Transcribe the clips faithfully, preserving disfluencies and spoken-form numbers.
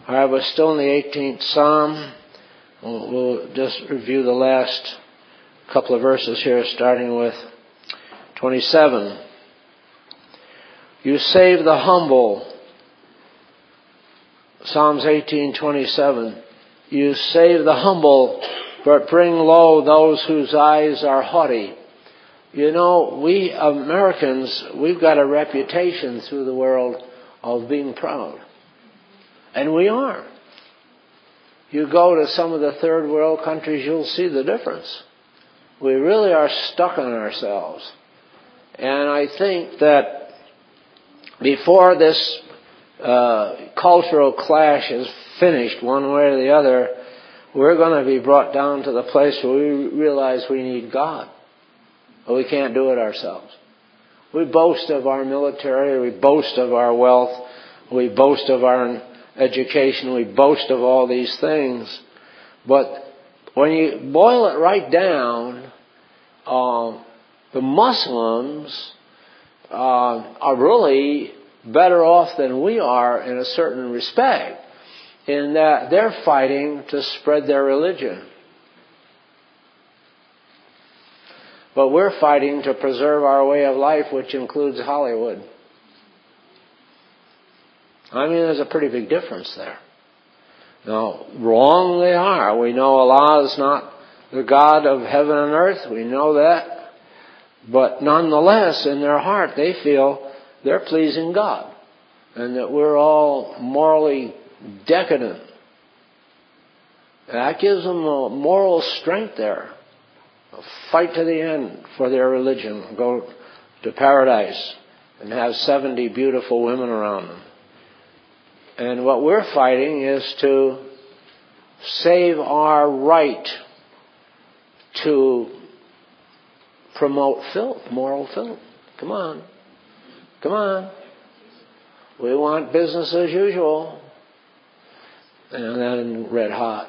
All right, we're still in the eighteenth Psalm. We'll, we'll just review the last couple of verses here, starting with twenty-seven. You save the humble. Psalms eighteen twenty-seven. You save the humble, but bring low those whose eyes are haughty. You know, we Americans, we've got a reputation through the world of being proud. And we are. You go to some of the third world countries, you'll see the difference. We really are stuck on ourselves. And I think that before this uh, cultural clash is finished one way or the other, we're going to be brought down to the place where we realize we need God. But we can't do it ourselves. We boast of our military, we boast of our wealth, we boast of our education, we boast of all these things. But when you boil it right down, uh, the Muslims uh, are really better off than we are in a certain respect, in that they're fighting to spread their religion. But we're fighting to preserve our way of life, which includes Hollywood. I mean, there's a pretty big difference there. Now, wrong they are. We know Allah is not the God of heaven and earth. We know that. But nonetheless, in their heart, they feel they're pleasing God. And that we're all morally decadent. That gives them a moral strength there. Fight to the end for their religion. Go to paradise and have seventy beautiful women around them. And what we're fighting is to save our right to promote filth, moral filth. Come on. Come on. We want business as usual. And then red hot.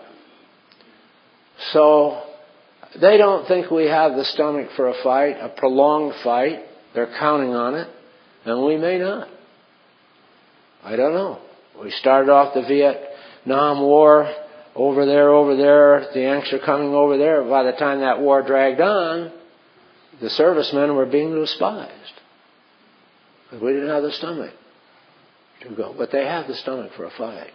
So they don't think we have the stomach for a fight, a prolonged fight. They're counting on it. And we may not. I don't know. We started off the Vietnam War over there, over there. The Yanks are coming over there. By the time that war dragged on, the servicemen were being despised. We didn't have the stomach to go. But they have the stomach for a fight.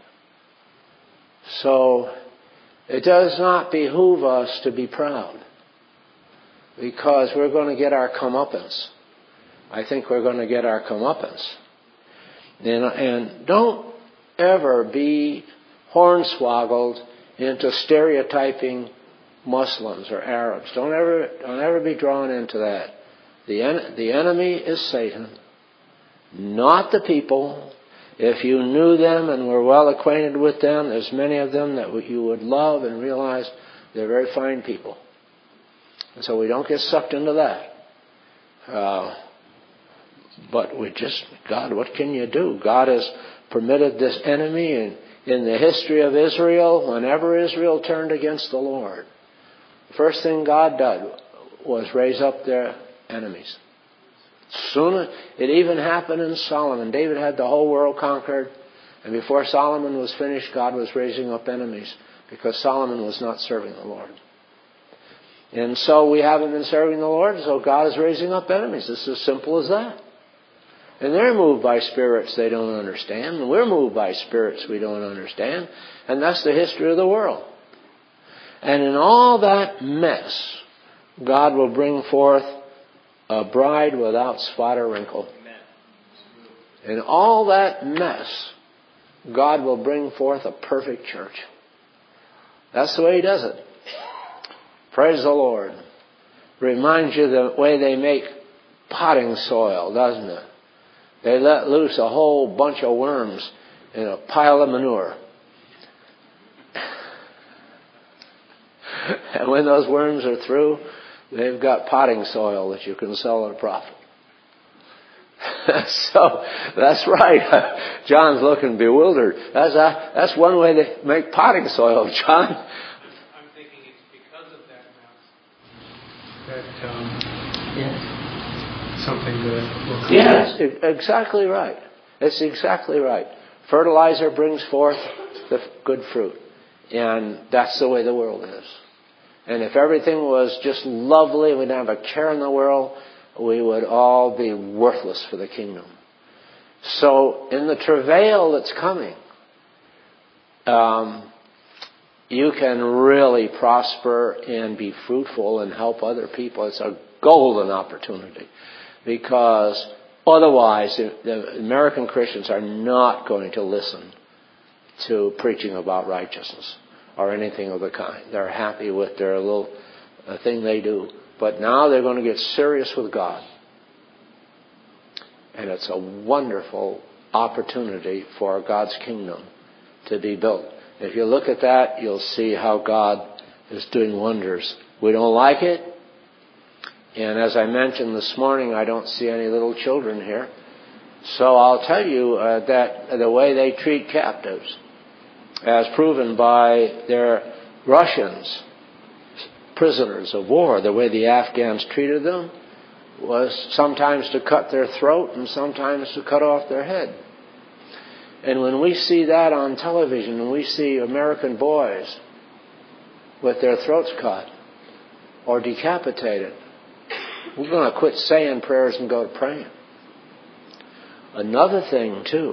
So it does not behoove us to be proud, because we're going to get our comeuppance. I think we're going to get our comeuppance. And, and don't ever be hornswoggled into stereotyping Muslims or Arabs. Don't ever, don't ever be drawn into that. The, en- the enemy is Satan, not the people. If you knew them and were well acquainted with them, there's many of them that you would love and realize they're very fine people. And so we don't get sucked into that. Uh, but we just, God, what can you do? God has permitted this enemy, and in the history of Israel, whenever Israel turned against the Lord, the first thing God did was raise up their enemies. Soon, it even happened in Solomon. David had the whole world conquered, and before Solomon was finished, God was raising up enemies because Solomon was not serving the Lord. And so we haven't been serving the Lord, so God is raising up enemies. It's as simple as that. And they're moved by spirits they don't understand, and we're moved by spirits we don't understand, and that's the history of the world. And in all that mess, God will bring forth a bride without spot or wrinkle. In all that mess, God will bring forth a perfect church. That's the way He does it. Praise the Lord. Reminds you the way they make potting soil, doesn't it? They let loose a whole bunch of worms in a pile of manure. And when those worms are through, they've got potting soil that you can sell at a profit. So, that's right. John's looking bewildered. That's a, that's one way they make potting soil, John. I'm thinking it's because of that mess that um, yes. something good will come. Yes, exactly right. It's exactly right. Fertilizer brings forth the good fruit. And that's the way the world is. And if everything was just lovely, we didn't have a care in the world, we would all be worthless for the kingdom. So in the travail that's coming, um, you can really prosper and be fruitful and help other people. It's a golden opportunity, because otherwise the American Christians are not going to listen to preaching about righteousness or anything of the kind. They're happy with their little uh, thing they do. But now they're going to get serious with God. And it's a wonderful opportunity for God's kingdom to be built. If you look at that, you'll see how God is doing wonders. We don't like it. And as I mentioned this morning, I don't see any little children here. So I'll tell you uh, that the way they treat captives, as proven by their Russians, prisoners of war, the way the Afghans treated them, was sometimes to cut their throat and sometimes to cut off their head. And when we see that on television, and we see American boys with their throats cut or decapitated, we're going to quit saying prayers and go to praying. Another thing, too,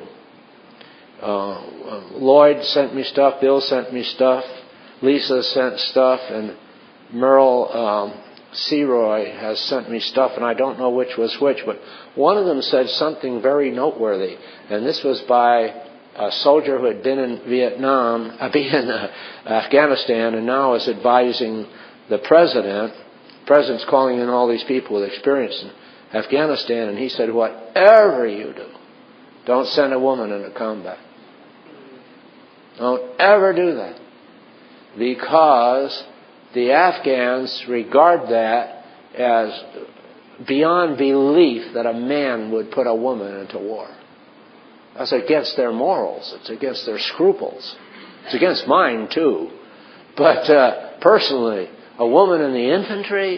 uh, Lloyd sent me stuff, Bill sent me stuff, Lisa sent stuff, and Merle um, Seroy has sent me stuff, and I don't know which was which, but one of them said something very noteworthy, and this was by a soldier who had been in Vietnam, uh, been in uh, Afghanistan, and now is advising the president. The president's calling in all these people with experience in Afghanistan, and he said, whatever you do, don't send a woman into combat. Don't ever do that. Because the Afghans regard that as beyond belief that a man would put a woman into war. That's against their morals. It's against their scruples. It's against mine, too. But uh, personally, a woman in the infantry,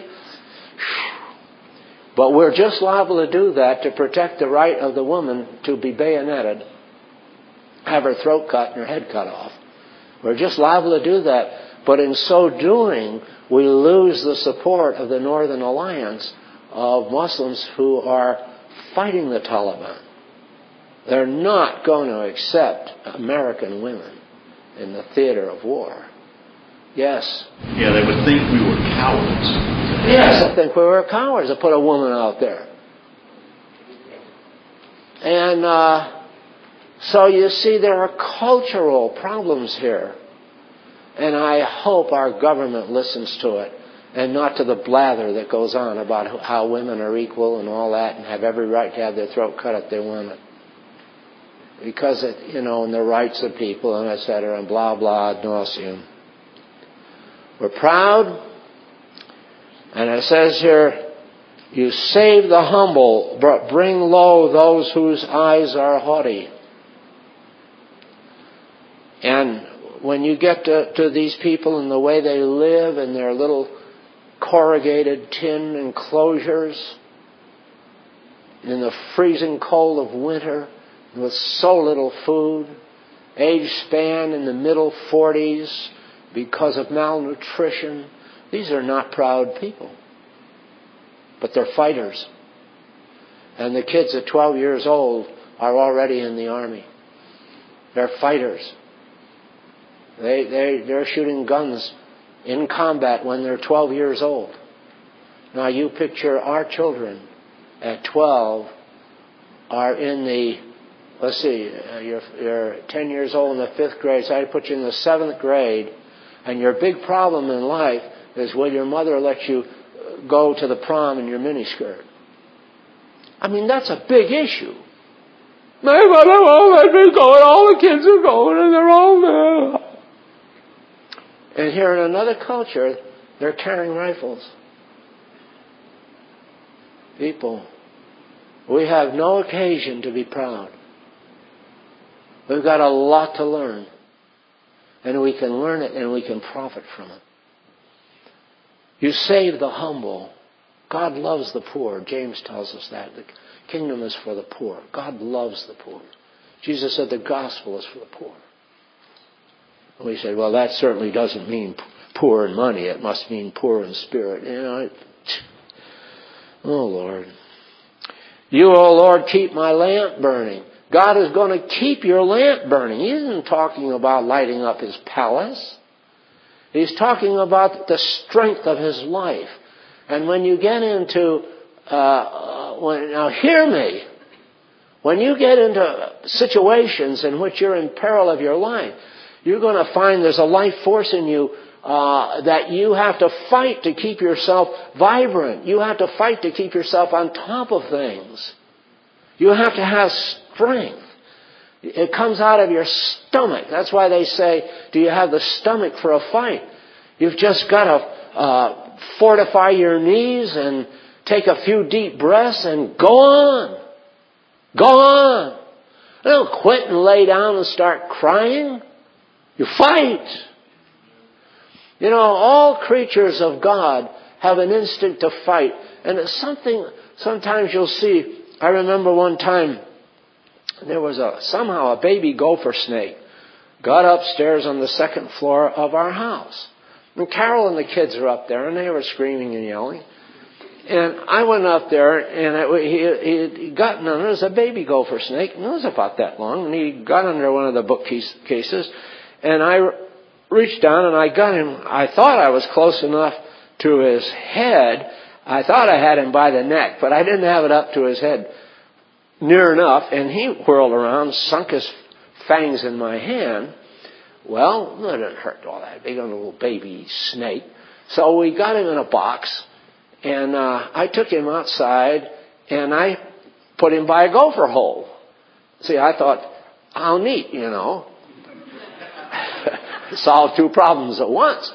but we're just liable to do that to protect the right of the woman to be bayoneted, have her throat cut and her head cut off. We're just liable to do that. But in so doing, we lose the support of the Northern Alliance of Muslims who are fighting the Taliban. They're not going to accept American women in the theater of war. Yes. Yeah, they would think we were cowards. Yes, I think we were cowards to put a woman out there. And uh, so you see, there are cultural problems here. And I hope our government listens to it and not to the blather that goes on about how women are equal and all that and have every right to have their throat cut if they want it. Because, it, you know, and the rights of people and et cetera and blah, blah, ad nauseum. We're proud. And it says here, you save the humble, but bring low those whose eyes are haughty. And when you get to, to these people and the way they live in their little corrugated tin enclosures, in the freezing cold of winter, with so little food, age span in the middle forties because of malnutrition, these are not proud people. But they're fighters. And the kids at twelve years old are already in the army. They're fighters. They, they, they're shooting guns in combat when they're twelve years old. Now you picture our children at twelve are in the, let's see, uh, you're, you're ten years old in the fifth grade, so I put you in the seventh grade, and your big problem in life is will your mother let you go to the prom in your miniskirt? I mean, that's a big issue. My mother won't let me go, and all the kids are going, and they're all there. And here in another culture, they're carrying rifles. People, we have no occasion to be proud. We've got a lot to learn. And we can learn it and we can profit from it. You save the humble. God loves the poor. James tells us that. The kingdom is for the poor. God loves the poor. Jesus said the gospel is for the poor. We said, well, that certainly doesn't mean poor in money. It must mean poor in spirit. You know, it, oh, Lord. You, oh, Lord, keep my lamp burning. God is going to keep your lamp burning. He isn't talking about lighting up his palace. He's talking about the strength of his life. And when you get into, uh, when, now hear me, when you get into situations in which you're in peril of your life, you're going to find there's a life force in you uh, that you have to fight to keep yourself vibrant. You have to fight to keep yourself on top of things. You have to have strength. It comes out of your stomach. That's why they say, do you have the stomach for a fight? You've just got to uh, fortify your knees and take a few deep breaths and go on. Go on. Don't quit and lay down and start crying. You fight. You know, all creatures of God have an instinct to fight. And it's something, sometimes you'll see, I remember one time, there was a somehow a baby gopher snake got upstairs on the second floor of our house. And Carol and the kids were up there, and they were screaming and yelling. And I went up there, and it, he, he got under. There was a baby gopher snake, and it was about that long, and he got under one of the bookcases. And I reached down, and I got him. I thought I was close enough to his head. I thought I had him by the neck, but I didn't have it up to his head near enough, and he whirled around, sunk his fangs in my hand. Well, it didn't hurt all that big on a little baby snake. So we got him in a box, and uh, I took him outside, and I put him by a gopher hole. See, I thought, how neat, you know. Solve two problems at once.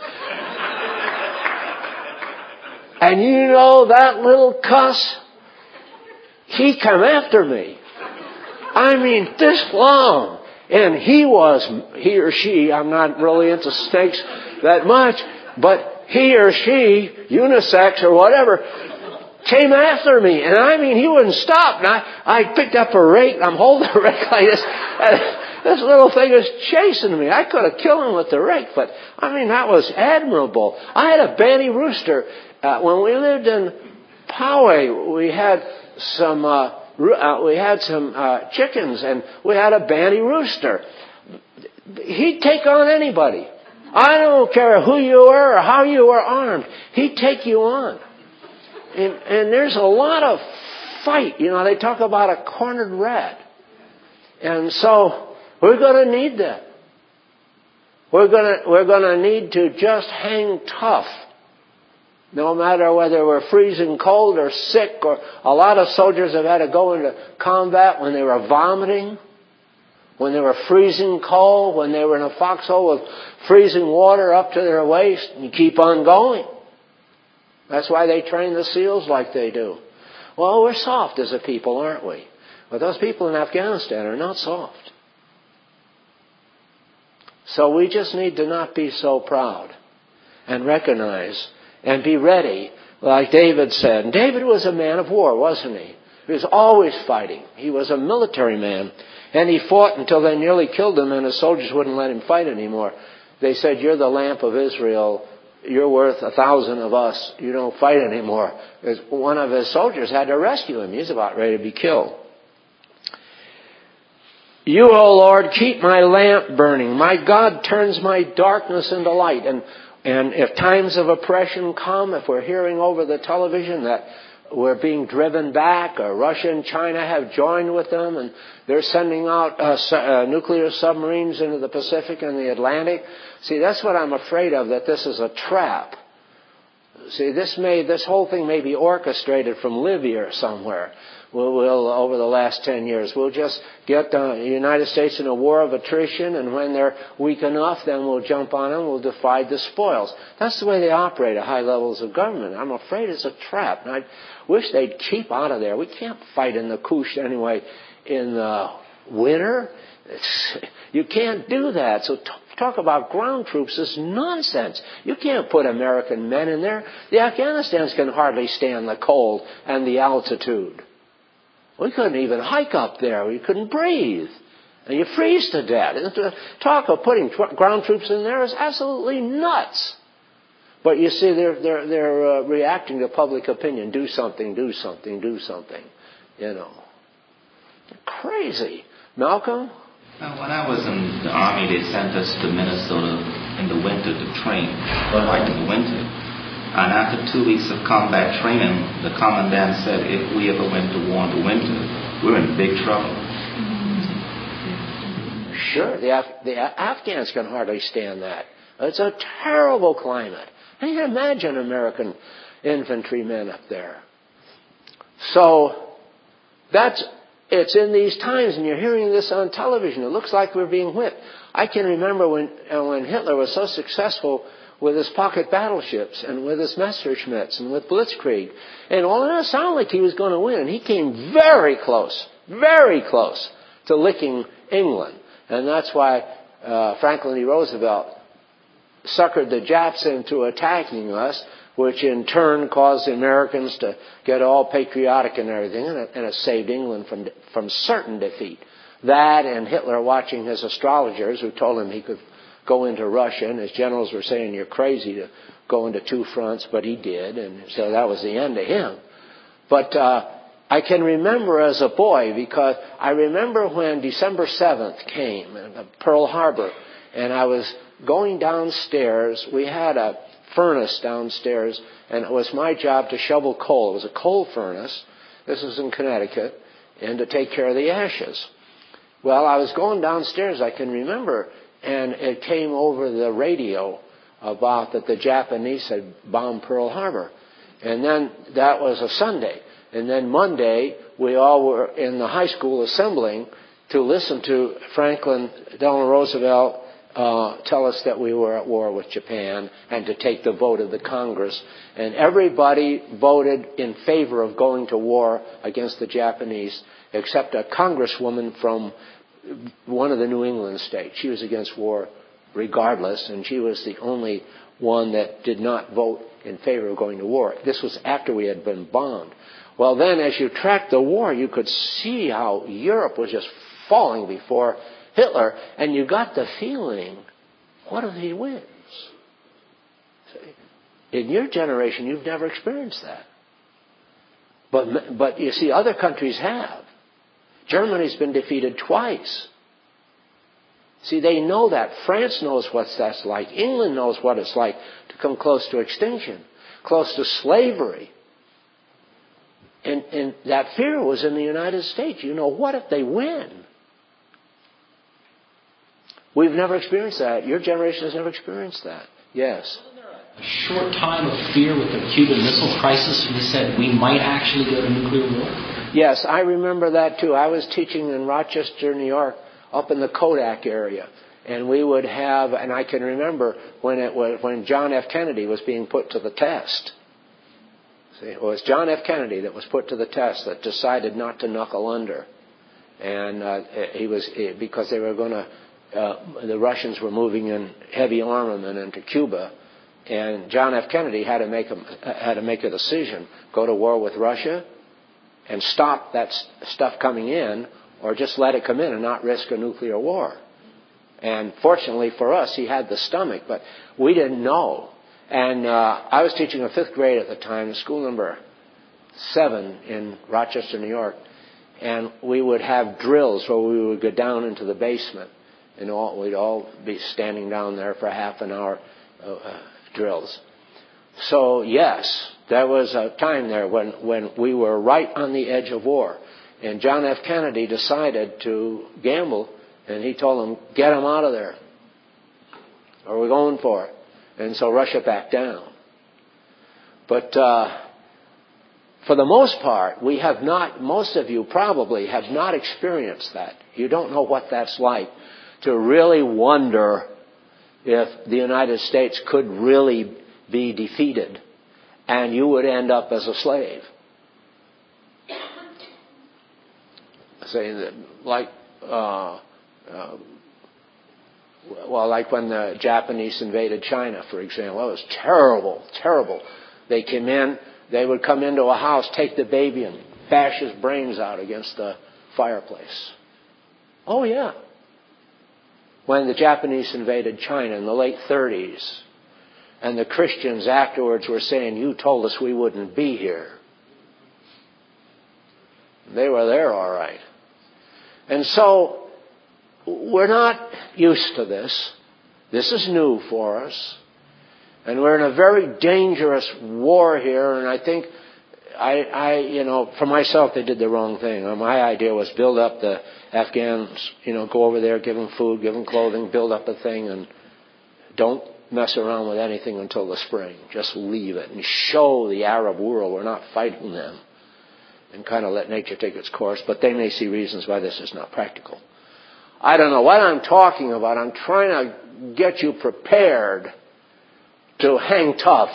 And you know that little cuss? He come after me. I mean, this long. And he was, he or she, I'm not really into snakes that much, but he or she, unisex or whatever, came after me. And I mean, he wouldn't stop. And I, I picked up a rake, and I'm holding the rake like this. And this little thing was chasing me. I could have killed him with the rake, but I mean, that was admirable. I had a banty rooster. Uh, when we lived in Poway, we had some, uh, uh, we had some, uh, chickens, and we had a banty rooster. He'd take on anybody. I don't care who you were or how you were armed. He'd take you on. And, and there's a lot of fight. You know, they talk about a cornered rat. And so we're going to need that. We're going to, we're going to need to just hang tough. No matter whether we're freezing cold or sick, or a lot of soldiers have had to go into combat when they were vomiting, when they were freezing cold, when they were in a foxhole with freezing water up to their waist. You keep on going. That's why they train the SEALs like they do. Well, we're soft as a people, aren't we? But those people in Afghanistan are not soft. So we just need to not be so proud and recognize and be ready, like David said. And David was a man of war, wasn't he? He was always fighting. He was a military man. And he fought until they nearly killed him, and his soldiers wouldn't let him fight anymore. They said, you're the lamp of Israel. You're worth a thousand of us. You don't fight anymore. Because one of his soldiers had to rescue him. He was about ready to be killed. You, O Lord, keep my lamp burning. My God turns my darkness into light. And And if times of oppression come, if we're hearing over the television that we're being driven back, or Russia and China have joined with them, and they're sending out uh, su- uh, nuclear submarines into the Pacific and the Atlantic, see, that's what I'm afraid of, that this is a trap. See, this may, this whole thing may be orchestrated from Libya or somewhere. We'll, we'll, over the last ten years, we'll just get the United States in a war of attrition, and when they're weak enough, then we'll jump on them, we'll divide the spoils. That's the way they operate at high levels of government. I'm afraid it's a trap, and I wish they'd keep out of there. We can't fight in the Kush anyway in the winter. It's, you can't do that. So t- talk about ground troops is nonsense. You can't put American men in there. The Afghanistans can hardly stand the cold and the altitude. We couldn't even hike up there. We couldn't breathe. And you freeze to death. And to talk of putting tw- ground troops in there is absolutely nuts. But you see, they're they're they're uh, reacting to public opinion. Do something, do something, do something. You know, crazy. Malcolm? Now, when I was in the Army, they sent us to Minnesota in the winter to train, right in the winter. And after two weeks of combat training, the commandant said if we ever went to war in the winter, we're in big trouble. Sure, the, Af- the Af- Afghans can hardly stand that. It's a terrible climate. And you can imagine American infantrymen up there. So that's it's in these times, and you're hearing this on television. It looks like we're being whipped. I can remember when uh, when Hitler was so successful with his pocket battleships and with his Messerschmitts and with Blitzkrieg, and all of it sounded like he was going to win. And he came very close, very close to licking England. And that's why uh, Franklin D. Roosevelt suckered the Japs into attacking us, which in turn caused the Americans to get all patriotic and everything, and it, and it saved England from from certain defeat. That and Hitler watching his astrologers who told him he could go into Russia, and his generals were saying, you're crazy to go into two fronts, but he did, and so that was the end of him. But uh, I can remember as a boy, because I remember when December seventh came, uh, Pearl Harbor, and I was going downstairs. We had a furnace downstairs, and it was my job to shovel coal. It was a coal furnace. This was in Connecticut, and to take care of the ashes. Well, I was going downstairs, I can remember, and it came over the radio about that the Japanese had bombed Pearl Harbor. And then that was a Sunday. And then Monday, we all were in the high school assembling to listen to Franklin Delano Roosevelt uh, tell us that we were at war with Japan and to take the vote of the Congress. And everybody voted in favor of going to war against the Japanese, except a congresswoman from one of the New England states. She was against war regardless, and she was the only one that did not vote in favor of going to war. This was after we had been bombed. Well, then, as you tracked the war, you could see how Europe was just falling before Hitler, and you got the feeling, what if he wins? In your generation, you've never experienced that. But, but you see, other countries have. Germany's been defeated twice. See, they know that. France knows what that's like. England knows what it's like to come close to extinction, close to slavery. And, and that fear was in the United States. You know, what if they win? We've never experienced that. Your generation has never experienced that. Yes. Wasn't there a short time of fear with the Cuban Missile Crisis when they said we might actually go to nuclear war? Yes, I remember that too. I was teaching in Rochester, New York, up in the Kodak area. And we would have, and I can remember when it was, when John F. Kennedy was being put to the test. See, it was John F. Kennedy that was put to the test that decided not to knuckle under. And uh, he was, because they were going to, uh, the Russians were moving in heavy armament into Cuba. And John F. Kennedy had to make a, had to make a decision, go to war with Russia and stop that stuff coming in, or just let it come in and not risk a nuclear war. And fortunately for us, he had the stomach, but we didn't know. And uh, I was teaching a fifth grade at the time, school number seven in Rochester, New York, and we would have drills where we would go down into the basement, and all, we'd all be standing down there for half an hour uh, uh, drills. So yes, there was a time there when, when we were right on the edge of war. And John F. Kennedy decided to gamble, and he told them, get them out of there, or we're going for it. And so Russia backed down. But uh, for the most part, we have not, most of you probably have not experienced that. You don't know what that's like to really wonder if the United States could really be defeated and you would end up as a slave. Saying that, like, uh, uh, well, like when the Japanese invaded China, for example, it was terrible, terrible. They came in, they would come into a house, take the baby and bash his brains out against the fireplace. Oh, yeah. when the Japanese invaded China in the late thirties. And the Christians afterwards were saying, you told us we wouldn't be here. They were there all right. And so we're not used to this. This is new for us. And we're in a very dangerous war here. And I think, I, I, you know, for myself, they did the wrong thing. My idea was build up the Afghans, you know, go over there, give them food, give them clothing, build up a thing, and don't mess around with anything until the spring. Just leave it and show the Arab world we're not fighting them, and kind of let nature take its course. But they may see reasons why this is not practical. I don't know what I'm talking about. I'm trying to get you prepared to hang tough.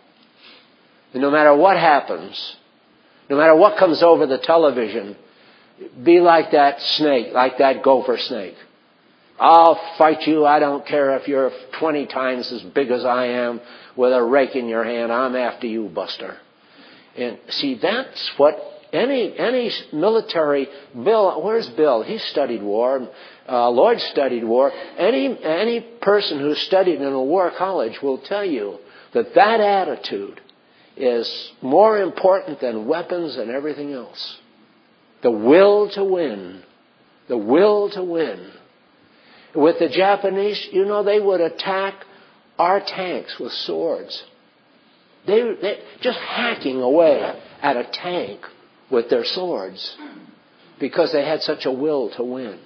And no matter what happens, no matter what comes over the television, be like that snake, like that gopher snake. I'll fight you. I don't care if you're twenty times as big as I am with a rake in your hand. I'm after you, Buster. And see, that's what any any military... Bill, where's Bill? He studied war. Uh, Lloyd studied war. Any any person who studied in a war college will tell you that that attitude is more important than weapons and everything else. The will to win. The will to win. With the Japanese, you know, they would attack our tanks with swords. They, they just hacking away at a tank with their swords because they had such a will to win.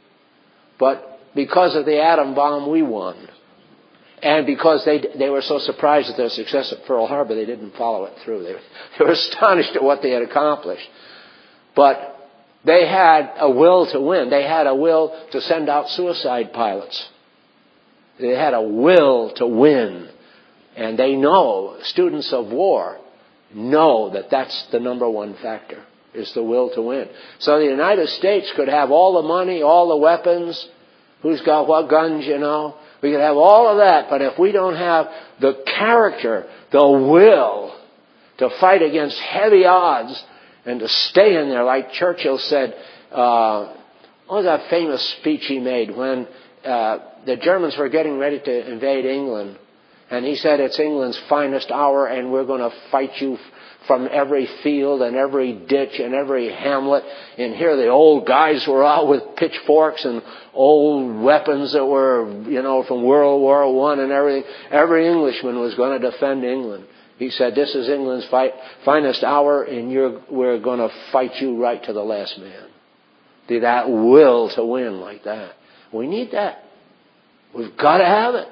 But because of the atom bomb, we won. And because they they were so surprised at their success at Pearl Harbor, they didn't follow it through. They, they were astonished at what they had accomplished. But they had a will to win. They had a will to send out suicide pilots. They had a will to win. And they know, students of war know that that's the number one factor, is the will to win. So the United States could have all the money, all the weapons, who's got what guns, you know. We could have all of that, but if we don't have the character, the will to fight against heavy odds and to stay in there, like Churchill said, uh, what was that famous speech he made when uh, the Germans were getting ready to invade England? And he said, it's England's finest hour, and we're going to fight you from every field and every ditch and every hamlet. And here the old guys were out with pitchforks and old weapons that were, you know, from World War One and everything. Every Englishman was going to defend England. He said, this is England's fight, finest hour, and you're, we're going to fight you right to the last man. See, that will to win like that. We need that. We've got to have it.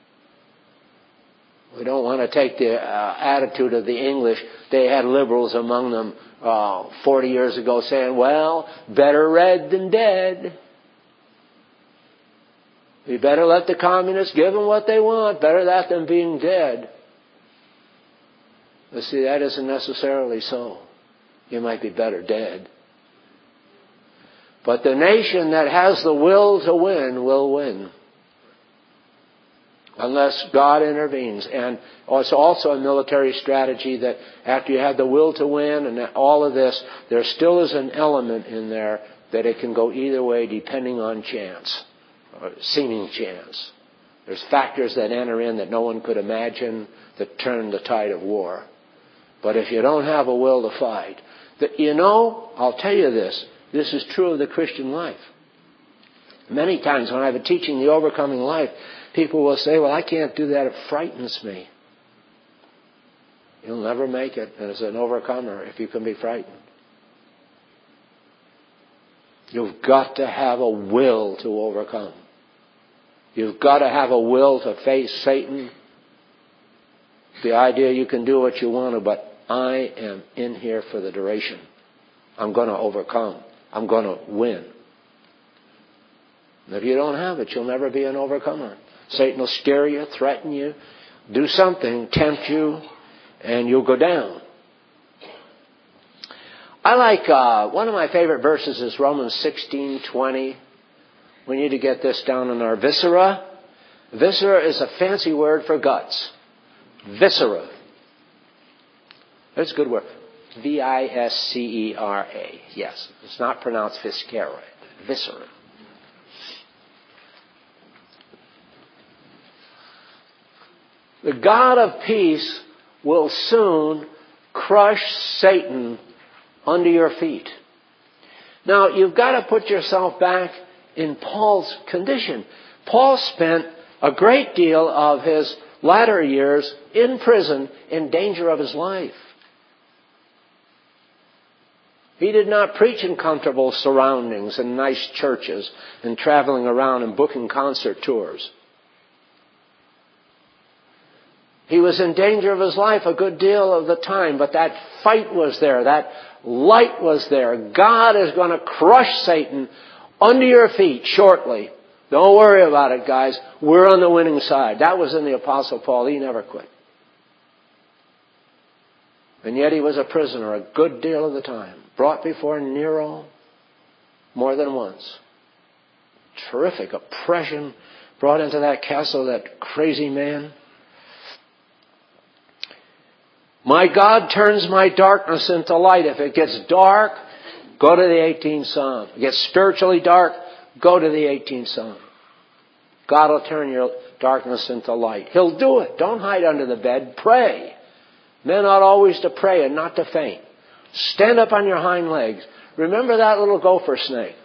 We don't want to take the uh, attitude of the English. They had liberals among them uh, forty years ago saying, well, better red than dead. We better let the communists give them what they want. Better that than being dead. But see, that isn't necessarily so. You might be better dead. But the nation that has the will to win will win. Unless God intervenes. And it's also a military strategy that after you have the will to win and all of this, there still is an element in there that it can go either way depending on chance, or seeming chance. There's factors that enter in that no one could imagine that turn the tide of war. But if you don't have a will to fight, that, you know, I'll tell you this, this is true of the Christian life. Many times when I've been teaching the overcoming life, people will say, well, I can't do that. It frightens me. You'll never make it as an overcomer if you can be frightened. You've got to have a will to overcome. You've got to have a will to face Satan. The idea you can do what you want to, but I am in here for the duration. I'm going to overcome. I'm going to win. And if you don't have it, you'll never be an overcomer. Satan will scare you, threaten you, do something, tempt you, and you'll go down. I like, uh, one of my favorite verses is Romans sixteen twenty. We need to get this down in our viscera. Viscera is a fancy word for guts. Viscera. That's a good word. V I S C E R A. Yes. It's not pronounced viscera. Viscera. The God of peace will soon crush Satan under your feet. Now, you've got to put yourself back in Paul's condition. Paul spent a great deal of his latter years in prison in danger of his life. He did not preach in comfortable surroundings and nice churches and traveling around and booking concert tours. He was in danger of his life a good deal of the time, but that fight was there. That light was there. God is going to crush Satan under your feet shortly. Don't worry about it, guys. We're on the winning side. That was in the Apostle Paul. He never quit. And yet he was a prisoner a good deal of the time. Brought before Nero more than once. Terrific oppression brought into that castle, that crazy man. My God turns my darkness into light. If it gets dark, go to the eighteenth Psalm. If it gets spiritually dark, go to the eighteenth Psalm. God will turn your darkness into light. He'll do it. Don't hide under the bed. Pray. Men ought always to pray and not to faint. Stand up on your hind legs. Remember that little gopher snake.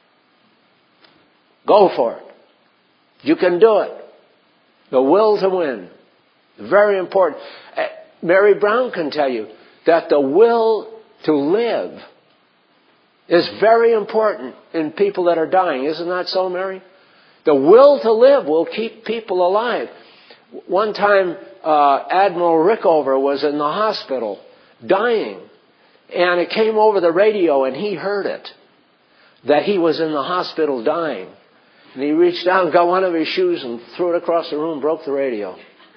Go for it. You can do it. The will to win. Very important. Mary Brown can tell you that the will to live is very important in people that are dying. Isn't that so, Mary? The will to live will keep people alive. One time, uh, Admiral Rickover was in the hospital dying. And it came over the radio and he heard it. That he was in the hospital dying. And he reached out and got one of his shoes and threw it across the room, broke the radio.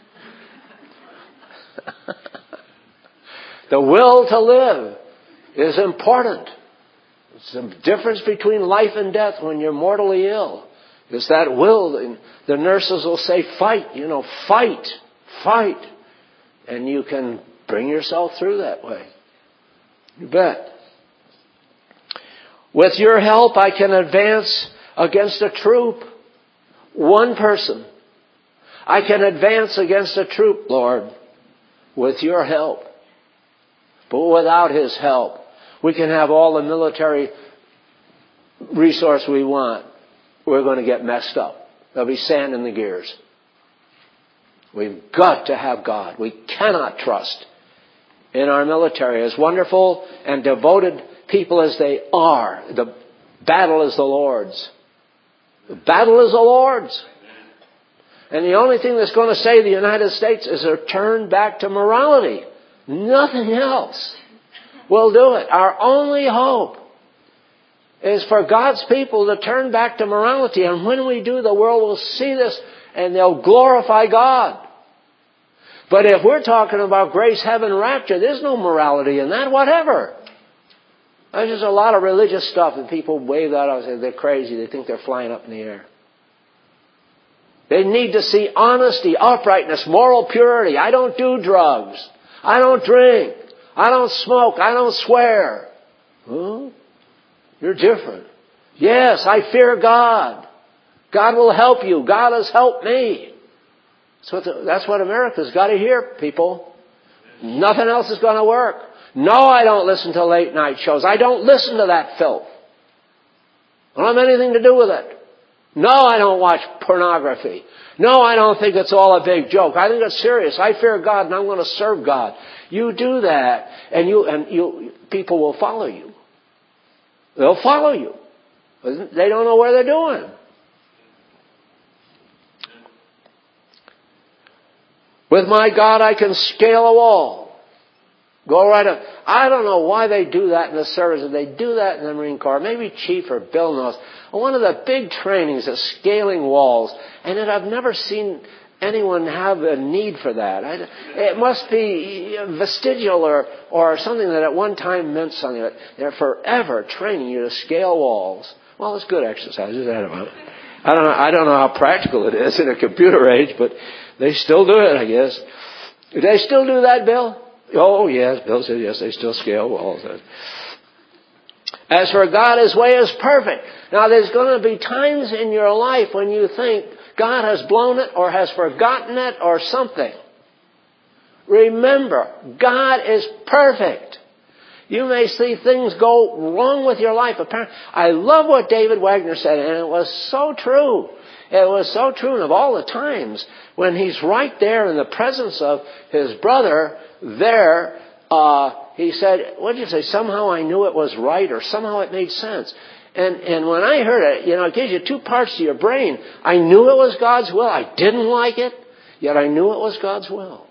The will to live is important. It's the difference between life and death when you're mortally ill. It's that will. The nurses will say, fight, you know, fight, fight. And you can bring yourself through that way. You bet. With your help, I can advance against a troop. One person. I can advance against a troop, Lord, with your help. But without His help, we can have all the military resource we want. We're going to get messed up. There'll be sand in the gears. We've got to have God. We cannot trust in our military. As wonderful and devoted people as they are, the battle is the Lord's. The battle is the Lord's. And the only thing that's going to save the United States is a turn back to morality. Nothing else will do it. Our only hope is for God's people to turn back to morality. And when we do, the world will see this and they'll glorify God. But if we're talking about grace, heaven, rapture, there's no morality in that, whatever. There's just a lot of religious stuff that people wave that out and say they're crazy. They think they're flying up in the air. They need to see honesty, uprightness, moral purity. I don't do drugs. I don't drink. I don't smoke. I don't swear. Huh? You're different. Yes, I fear God. God will help you. God has helped me. That's what, the, that's what America's got to hear, people. Nothing else is going to work. No, I don't listen to late night shows. I don't listen to that filth. I don't have anything to do with it. No, I don't watch pornography. No, I don't think it's all a big joke. I think it's serious. I fear God and I'm going to serve God. You do that and you and you people will follow you. They'll follow you. They don't know where they're doing. With my God, I can scale a wall. Go right up. I don't know why they do that in the service. They do that in the Marine Corps. Maybe Chief or Bill knows. One of the big trainings is scaling walls. And yet I've never seen anyone have a need for that. I, it must be vestigial or, or something that at one time meant something. They're forever training you to scale walls. Well, it's good exercise. Is that about it? I don't know, I don't know how practical it is in a computer age, but they still do it, I guess. Do they still do that, Bill? Oh, yes. Bill said, yes, they still scale walls. As for God, His way is perfect. Now, there's going to be times in your life when you think God has blown it or has forgotten it or something. Remember, God is perfect. You may see things go wrong with your life. I love what David Wagner said, and it was so true. It was so true, and of all the times when he's right there in the presence of his brother there, uh, he said, what did you say, somehow I knew it was right, or somehow it made sense. And, and when I heard it, you know, it gives you two parts to your brain. I knew it was God's will. I didn't like it, yet I knew it was God's will.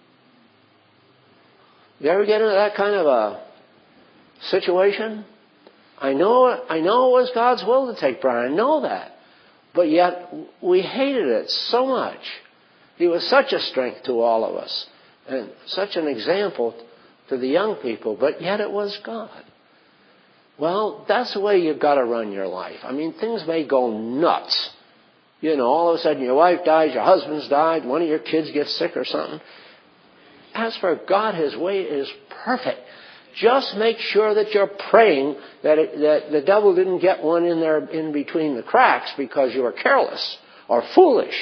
You ever get into that kind of a situation? I know, I know it was God's will to take Brian. I know that. But yet, we hated it so much. He was such a strength to all of us. And such an example to the young people. But yet it was God. Well, that's the way you've got to run your life. I mean, things may go nuts. You know, all of a sudden your wife dies, your husband's died, one of your kids gets sick or something. As for God, His way is perfect. Just make sure that you're praying that, it, that the devil didn't get one in there in between the cracks because you were careless or foolish.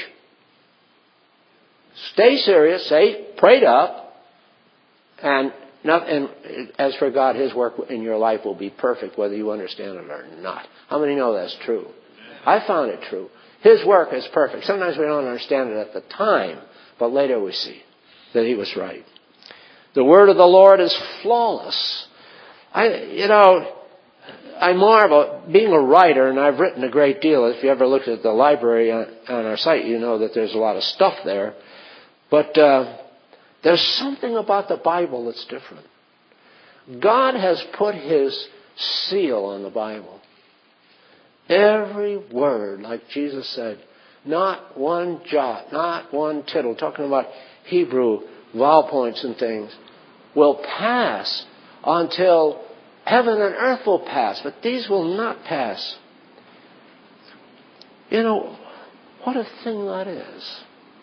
Stay serious, stay prayed up, and, not, and as for God, His work in your life will be perfect whether you understand it or not. How many know that's true? I found it true. His work is perfect. Sometimes we don't understand it at the time, but later we see that He was right. The word of the Lord is flawless. I, you know, I marvel, being a writer, and I've written a great deal. If you ever looked at the library on, on our site, you know that there's a lot of stuff there. But uh, there's something about the Bible that's different. God has put His seal on the Bible. Every word, like Jesus said, not one jot, not one tittle, talking about Hebrew vowel points and things, will pass until heaven and earth will pass. But these will not pass. You know, what a thing that is.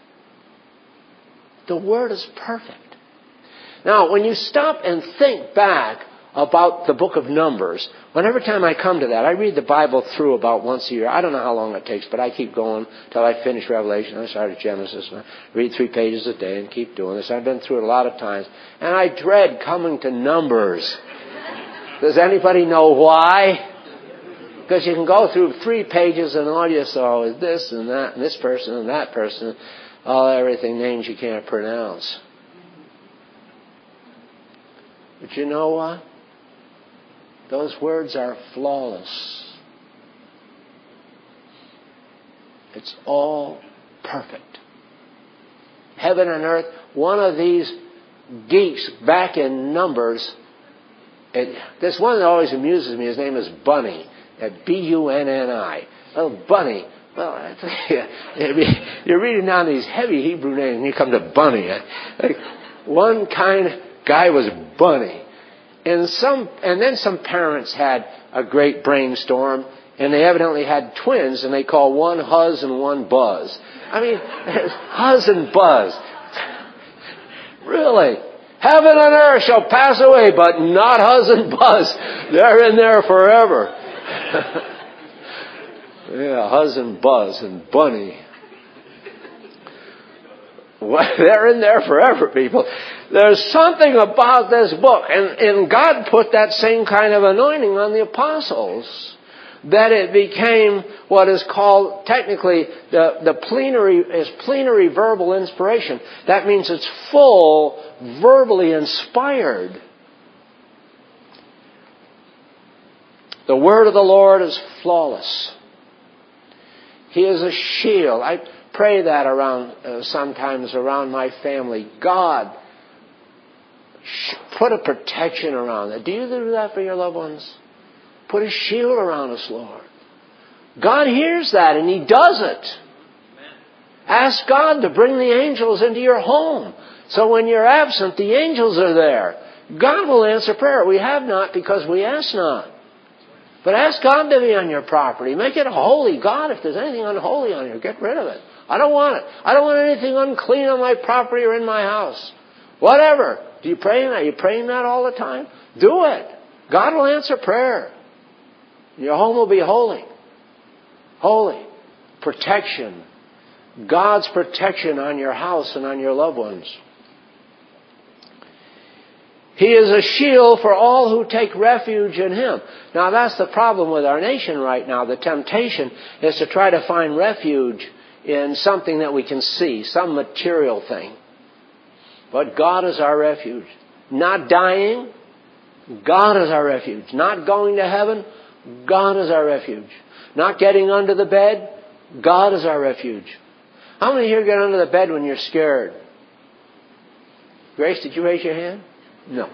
The Word is perfect. Now, when you stop and think back about the book of Numbers, whenever time I come to that, I read the Bible through about once a year. I don't know how long it takes, but I keep going till I finish Revelation. I started Genesis, and I read three pages a day and keep doing this. I've been through it a lot of times, and I dread coming to Numbers. Does anybody know why? Because you can go through three pages and all you saw is this and that and this person and that person, all everything names you can't pronounce. But you know what? Those words are flawless. It's all perfect. Heaven and earth. One of these geeks back in Numbers, it, this one that always amuses me, his name is Bunny, at B U N N I. Oh, Bunny. Well, I tell you, you're reading down these heavy Hebrew names and you come to Bunny. Like, one kind of guy was Bunny. And some, and then some parents had a great brainstorm, and they evidently had twins, and they called one Huzz and one Buzz. I mean, Huzz and Buzz. Really? Heaven and earth shall pass away, but not Huzz and Buzz. They're in there forever. Yeah, Huzz and Buzz and Bunny. Well, they're in there forever, people. There's something about this book, and, and God put that same kind of anointing on the apostles, that it became what is called technically the, the plenary is plenary verbal inspiration. That means it's full, verbally inspired. The word of the Lord is flawless. He is a shield. I pray that around uh, sometimes around my family. God, sh- put a protection around it. Do you do that for your loved ones? Put a shield around us, Lord. God hears that, and He does it. Ask God to bring the angels into your home. So when you're absent, the angels are there. God will answer prayer. We have not because we ask not. But ask God to be on your property. Make it a holy God. If there's anything unholy on here, get rid of it. I don't want it. I don't want anything unclean on my property or in my house. Whatever. Do you pray that? Are you praying that all the time? Do it. God will answer prayer. Your home will be holy. Holy. Protection. God's protection on your house and on your loved ones. He is a shield for all who take refuge in Him. Now that's the problem with our nation right now. The temptation is to try to find refuge in something that we can see, some material thing. But God is our refuge. Not dying, God is our refuge. Not going to heaven, God is our refuge. Not getting under the bed, God is our refuge. How many here get under the bed when you're scared? Grace, did you raise your hand? No.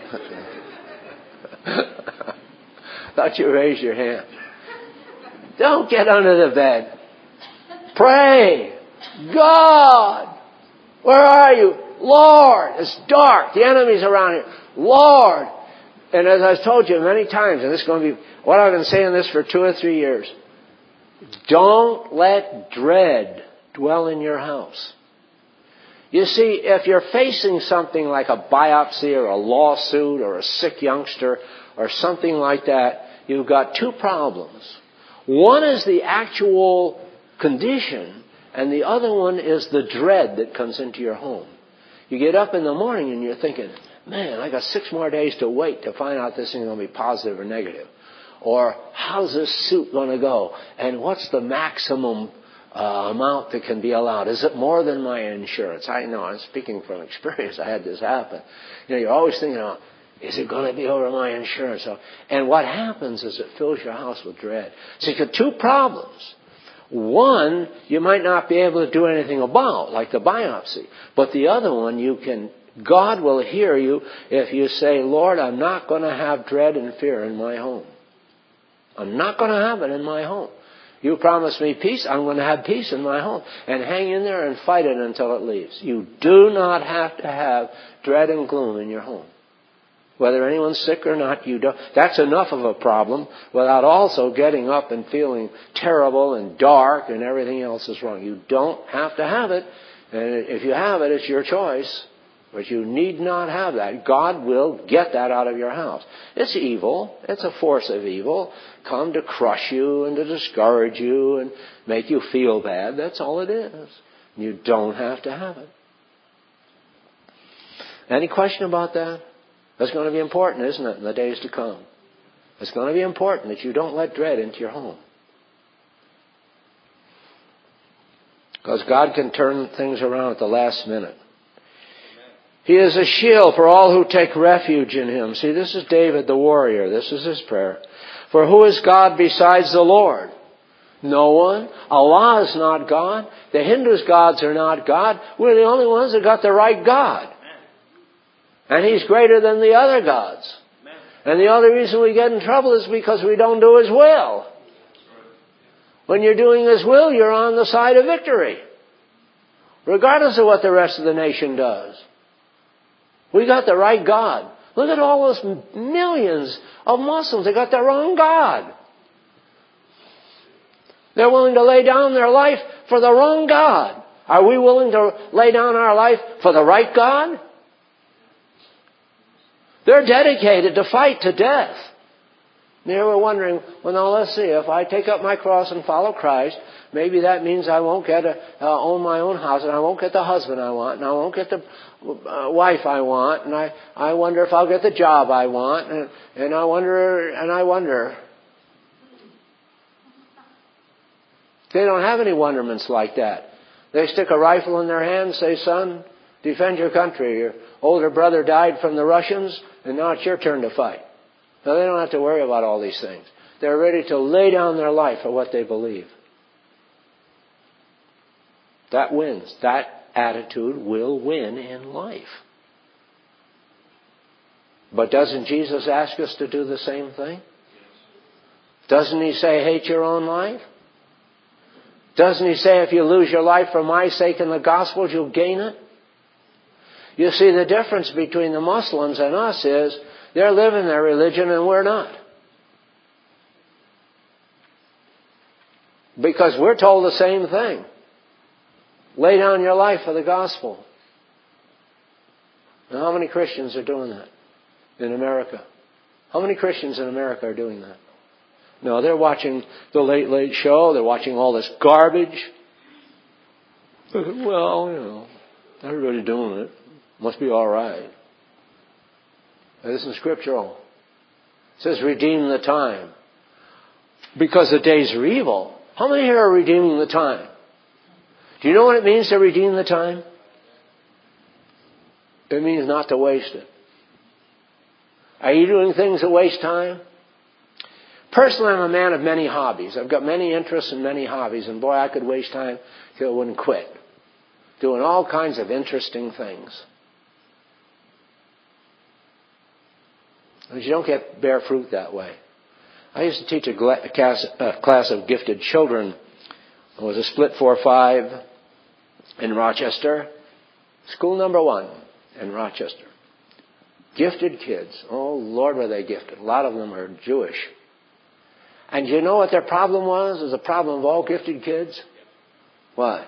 Thought you raised your hand. Don't get under the bed. Pray. God, where are you? Lord, it's dark. The enemy's around here. Lord. And as I've told you many times, and this is going to be what I've been saying this for two or three years, don't let dread dwell in your house. You see, if you're facing something like a biopsy or a lawsuit or a sick youngster or something like that, you've got two problems. One is the actual condition, and the other one is the dread that comes into your home. You get up in the morning and you're thinking, man, I got six more days to wait to find out this thing's going to be positive or negative. Or how's this suit going to go? And what's the maximum uh, amount that can be allowed? Is it more than my insurance? I know, I'm speaking from experience. I had this happen. You know, you're always thinking, oh, is it going to be over my insurance? And what happens is it fills your house with dread. So you've got two problems. One, you might not be able to do anything about, like the biopsy. But the other one, you can, God will hear you if you say, Lord, I'm not going to have dread and fear in my home. I'm not going to have it in my home. You promised me peace, I'm going to have peace in my home. And hang in there and fight it until it leaves. You do not have to have dread and gloom in your home. Whether anyone's sick or not, you don't. That's enough of a problem without also getting up and feeling terrible and dark and everything else is wrong. You don't have to have it. And if you have it, it's your choice. But you need not have that. God will get that out of your house. It's evil. It's a force of evil. Come to crush you and to discourage you and make you feel bad. That's all it is. You don't have to have it. Any question about that? That's going to be important, isn't it, in the days to come? It's going to be important that you don't let dread into your home. Because God can turn things around at the last minute. He is a shield for all who take refuge in Him. See, this is David the warrior. This is his prayer. For who is God besides the Lord? No one. Allah is not God. The Hindus' gods are not God. We're the only ones that got the right God. And He's greater than the other gods. And the only reason we get in trouble is because we don't do His will. When you're doing His will, you're on the side of victory. Regardless of what the rest of the nation does. We got the right God. Look at all those millions of Muslims. They got their own God. They're willing to lay down their life for the wrong God. Are we willing to lay down our life for the right God? They're dedicated to fight to death. They were wondering, well, now let's see, if I take up my cross and follow Christ, maybe that means I won't get a, uh, own my own house, and I won't get the husband I want, and I won't get the uh, wife I want, and I, I wonder if I'll get the job I want, and, and I wonder, and I wonder. They don't have any wonderments like that. They stick a rifle in their hand and say, son, defend your country. Your older brother died from the Russians, and now it's your turn to fight. Now, they don't have to worry about all these things. They're ready to lay down their life for what they believe. That wins. That attitude will win in life. But doesn't Jesus ask us to do the same thing? Doesn't He say, hate your own life? Doesn't He say, if you lose your life for my sake and the gospel, you'll gain it? You see, the difference between the Muslims and us is they're living their religion and we're not. Because we're told the same thing. Lay down your life for the gospel. Now, how many Christians are doing that in America? How many Christians in America are doing that? No, they're watching the Late Late Show. They're watching all this garbage. Well, you know, everybody's doing it. Must be all right. This isn't scriptural. It says redeem the time. Because the days are evil. How many here are redeeming the time? Do you know what it means to redeem the time? It means not to waste it. Are you doing things that waste time? Personally, I'm a man of many hobbies. I've got many interests and many hobbies. And boy, I could waste time till I wouldn't quit. Doing all kinds of interesting things. But you don't get bear fruit that way. I used to teach a class, a class of gifted children. It was a split four five in Rochester. School number one in Rochester. Gifted kids. Oh, Lord, were they gifted. A lot of them are Jewish. And you know what their problem was? It was a problem of all gifted kids? What?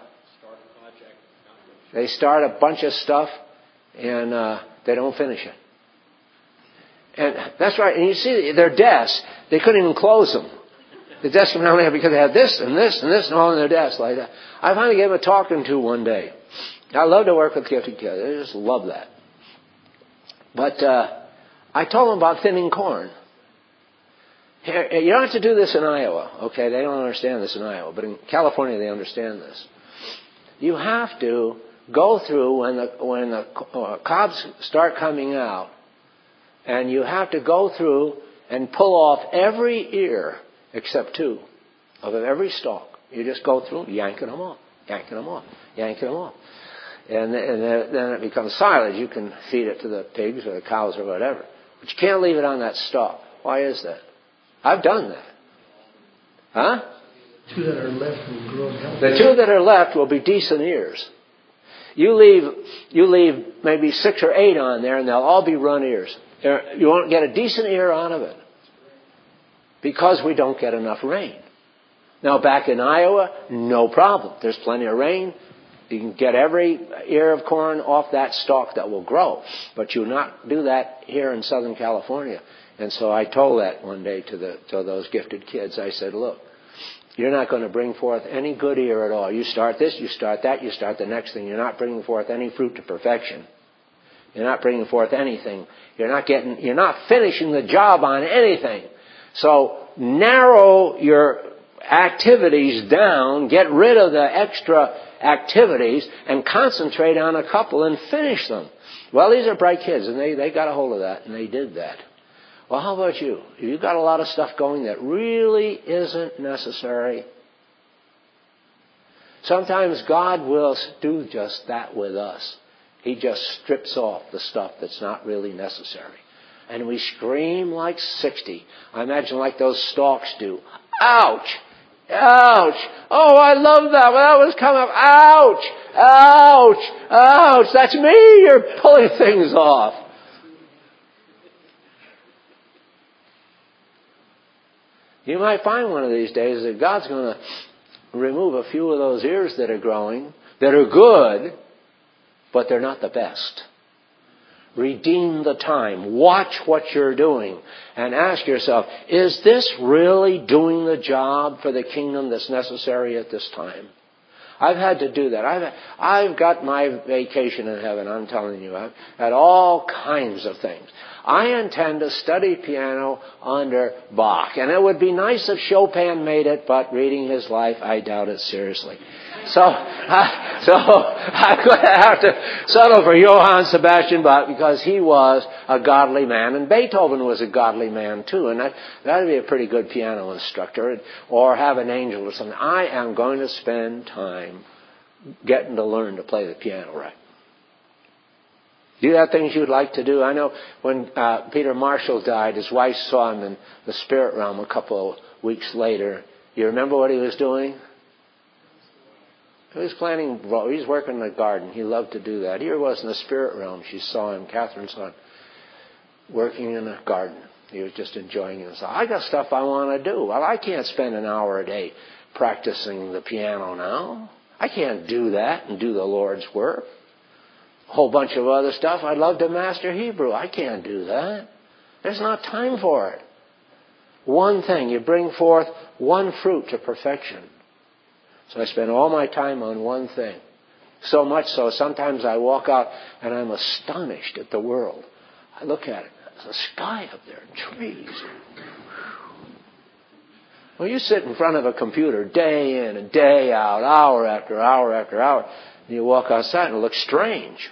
They start a bunch of stuff and uh, they don't finish it. And that's right. And you see their desks, they couldn't even close them. The desks come down there because they had this and this and this and all in their desks like that. I finally gave them a talking to one day. I love to work with gifted kids. I just love that. But uh, I told them about thinning corn. Here, you don't have to do this in Iowa, okay? They don't understand this in Iowa, but in California they understand this. You have to go through when the when the uh, cobs start coming out, and you have to go through and pull off every ear except two of every stalk. You just go through, yanking them off, yanking them off, yanking them off. And, and then it becomes silage. You can feed it to the pigs or the cows or whatever. But you can't leave it on that stalk. Why is that? I've done that. Huh? The two that are left will grow healthy. The two that are left will be decent ears. You leave, you leave maybe six or eight on there and they'll all be run ears. You won't get a decent ear out of it. Because we don't get enough rain. Now back in Iowa, no problem. There's plenty of rain. You can get every ear of corn off that stalk that will grow. But you not do that here in Southern California. And so I told that one day to the to those gifted kids. I said, look, you're not going to bring forth any good ear at all. You start this, you start that, you start the next thing. You're not bringing forth any fruit to perfection. You're not bringing forth anything. You're not getting, you're not finishing the job on anything. So narrow your activities down, get rid of the extra activities, and concentrate on a couple and finish them. Well, these are bright kids, and they, they got a hold of that, and they did that. Well, how about you? You've got a lot of stuff going that really isn't necessary. Sometimes God will do just that with us. He just strips off the stuff that's not really necessary. And we scream like sixty. I imagine like those stalks do. Ouch! Ouch! Oh, I love that. Well, that was coming up. Ouch! Ouch! Ouch! That's me! You're pulling things off. You might find one of these days that God's going to remove a few of those ears that are growing, that are good, but they're not the best. Redeem the time. Watch what you're doing and ask yourself, is this really doing the job for the kingdom that's necessary at this time? I've had to do that. I've, I've got my vacation in heaven, I'm telling you. I've had all kinds of things. I intend to study piano under Bach. And it would be nice if Chopin made it, but reading his life, I doubt it seriously. So, uh, so I'm going to have to settle for Johann Sebastian Bach because he was a godly man. And Beethoven was a godly man too. And that would be a pretty good piano instructor or have an angel or something. I am going to spend time getting to learn to play the piano right. Do you have things you'd like to do? I know when uh, Peter Marshall died, his wife saw him in the spirit realm a couple of weeks later. You remember what he was doing? He was planting, he was working in the garden. He loved to do that. Here he was in the spirit realm. She saw him, Catherine's son, working in a garden. He was just enjoying himself. I got stuff I want to do. Well, I can't spend an hour a day practicing the piano now. I can't do that and do the Lord's work. A whole bunch of other stuff. I'd love to master Hebrew. I can't do that. There's not time for it. One thing. You bring forth one fruit to perfection. So I spend all my time on one thing. So much so, sometimes I walk out and I'm astonished at the world. I look at it. There's a sky up there, trees. Well, you sit in front of a computer day in and day out, hour after hour after hour, and you walk outside and it looks strange.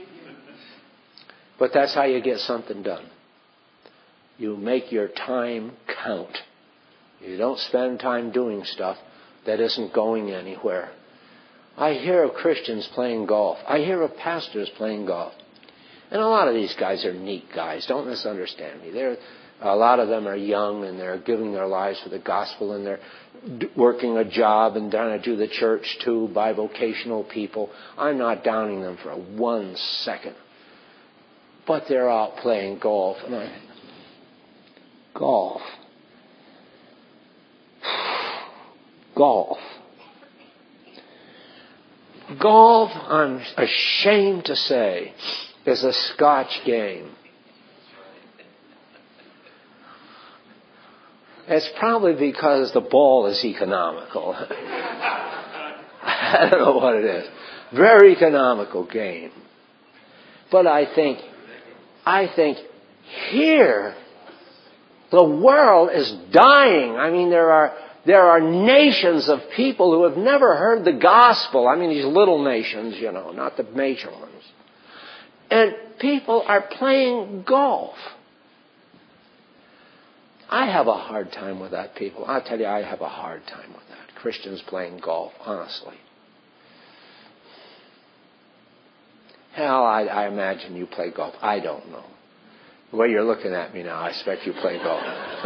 But that's how you get something done. You make your time count. You don't spend time doing stuff that isn't going anywhere. I hear of Christians playing golf. I hear of pastors playing golf. And a lot of these guys are neat guys. Don't misunderstand me. They're, a lot of them are young and they're giving their lives for the gospel and they're d- working a job and trying to do the church too, bivocational people. I'm not downing them for one second. But they're out playing golf. And I, golf. Golf. Golf, I'm ashamed to say, is a Scotch game. It's probably because the ball is economical. I don't know what it is. Very economical game. But I think, I think here, the world is dying. I mean, there are There are nations of people who have never heard the gospel. I mean, these little nations, you know, not the major ones. And people are playing golf. I have a hard time with that, people. I'll tell you, I have a hard time with that. Christians playing golf, honestly. Hell, I, I imagine you play golf. I don't know. The way you're looking at me now, I expect you play golf.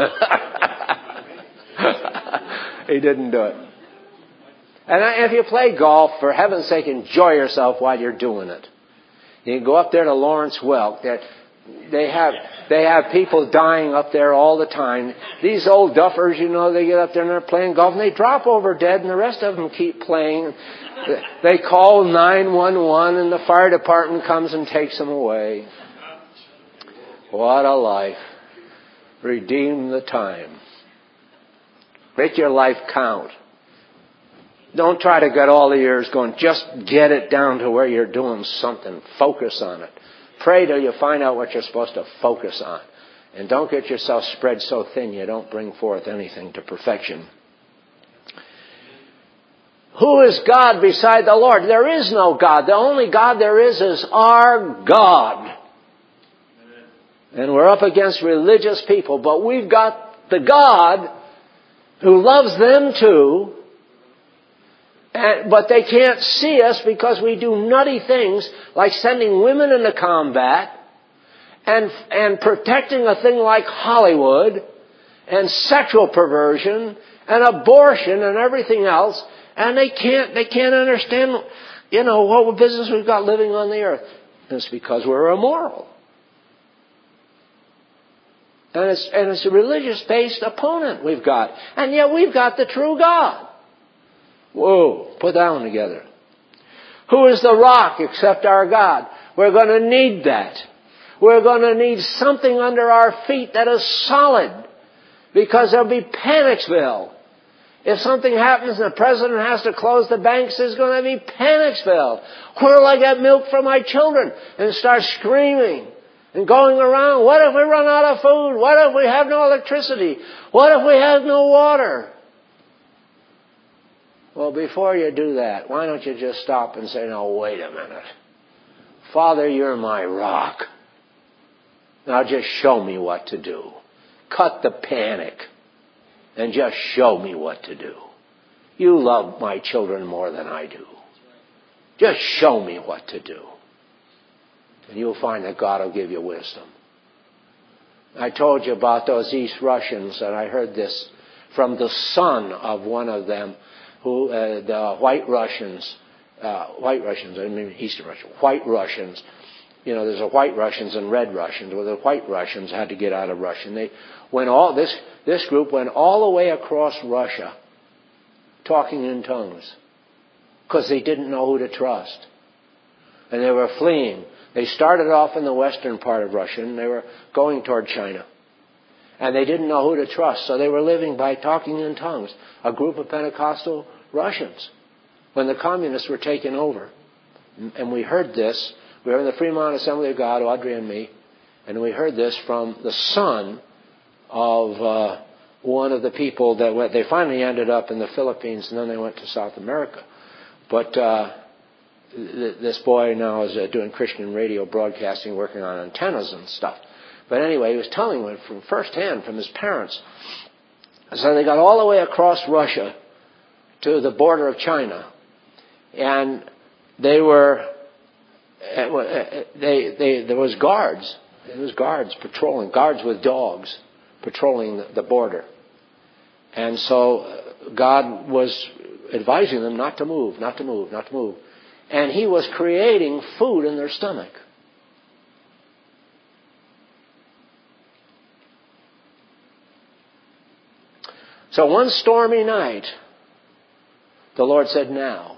He didn't do it. And if you play golf, for heaven's sake, enjoy yourself while you're doing it. You can go up there to Lawrence Welk. They have they have people dying up there all the time. These old duffers, you know, they get up there and they're playing golf and they drop over dead and the rest of them keep playing. They call nine one one and the fire department comes and takes them away. What a life. Redeem the time. Make your life count. Don't try to get all the years going. Just get it down to where you're doing something. Focus on it. Pray till you find out what you're supposed to focus on. And don't get yourself spread so thin you don't bring forth anything to perfection. Who is God beside the Lord? There is no God. The only God there is is our God. And we're up against religious people, but we've got the God who loves them too, and, but they can't see us because we do nutty things like sending women into combat and, and protecting a thing like Hollywood and sexual perversion and abortion and everything else, and they can't, they can't understand, you know, what business we've got living on the earth. And it's because we're immoral. And it's, and it's a religious-based opponent we've got. And yet we've got the true God. Whoa, put that one together. Who is the rock except our God? We're going to need that. We're going to need something under our feet that is solid. Because there'll be Panicsville. If something happens and the president has to close the banks, there's going to be Panicsville. Where will I get milk for my children? And start screaming. And going around, what if we run out of food? What if we have no electricity? What if we have no water? Well, before you do that, why don't you just stop and say, now, wait a minute. Father, you're my rock. Now just show me what to do. Cut the panic and just show me what to do. You love my children more than I do. Just show me what to do. And you'll find that God will give you wisdom. I told you about those East Russians, and I heard this from the son of one of them, who uh, the White Russians, uh, White Russians, I mean Eastern Russians, White Russians. You know, there's a White Russians and Red Russians. Well, the White Russians had to get out of Russia. And they went all this this group went all the way across Russia, talking in tongues, because they didn't know who to trust, and they were fleeing. They started off in the western part of Russia, and they were going toward China. And they didn't know who to trust, so they were living by talking in tongues. A group of Pentecostal Russians, when the communists were taking over. And we heard this. We were in the Fremont Assembly of God, Audrey and me, And we heard this from the son of uh, one of the people that went. They finally ended up in the Philippines, and then they went to South America. But uh, th- this boy now is uh, doing Christian radio broadcasting, working on antennas and stuff. But anyway, he was telling me from firsthand from his parents. So they got all the way across Russia to the border of China, and they were they they there was guards. There was guards patrolling, guards with dogs patrolling the, the border. And so God was advising them not to move, not to move, not to move. And He was creating food in their stomach. So one stormy night, the Lord said, now.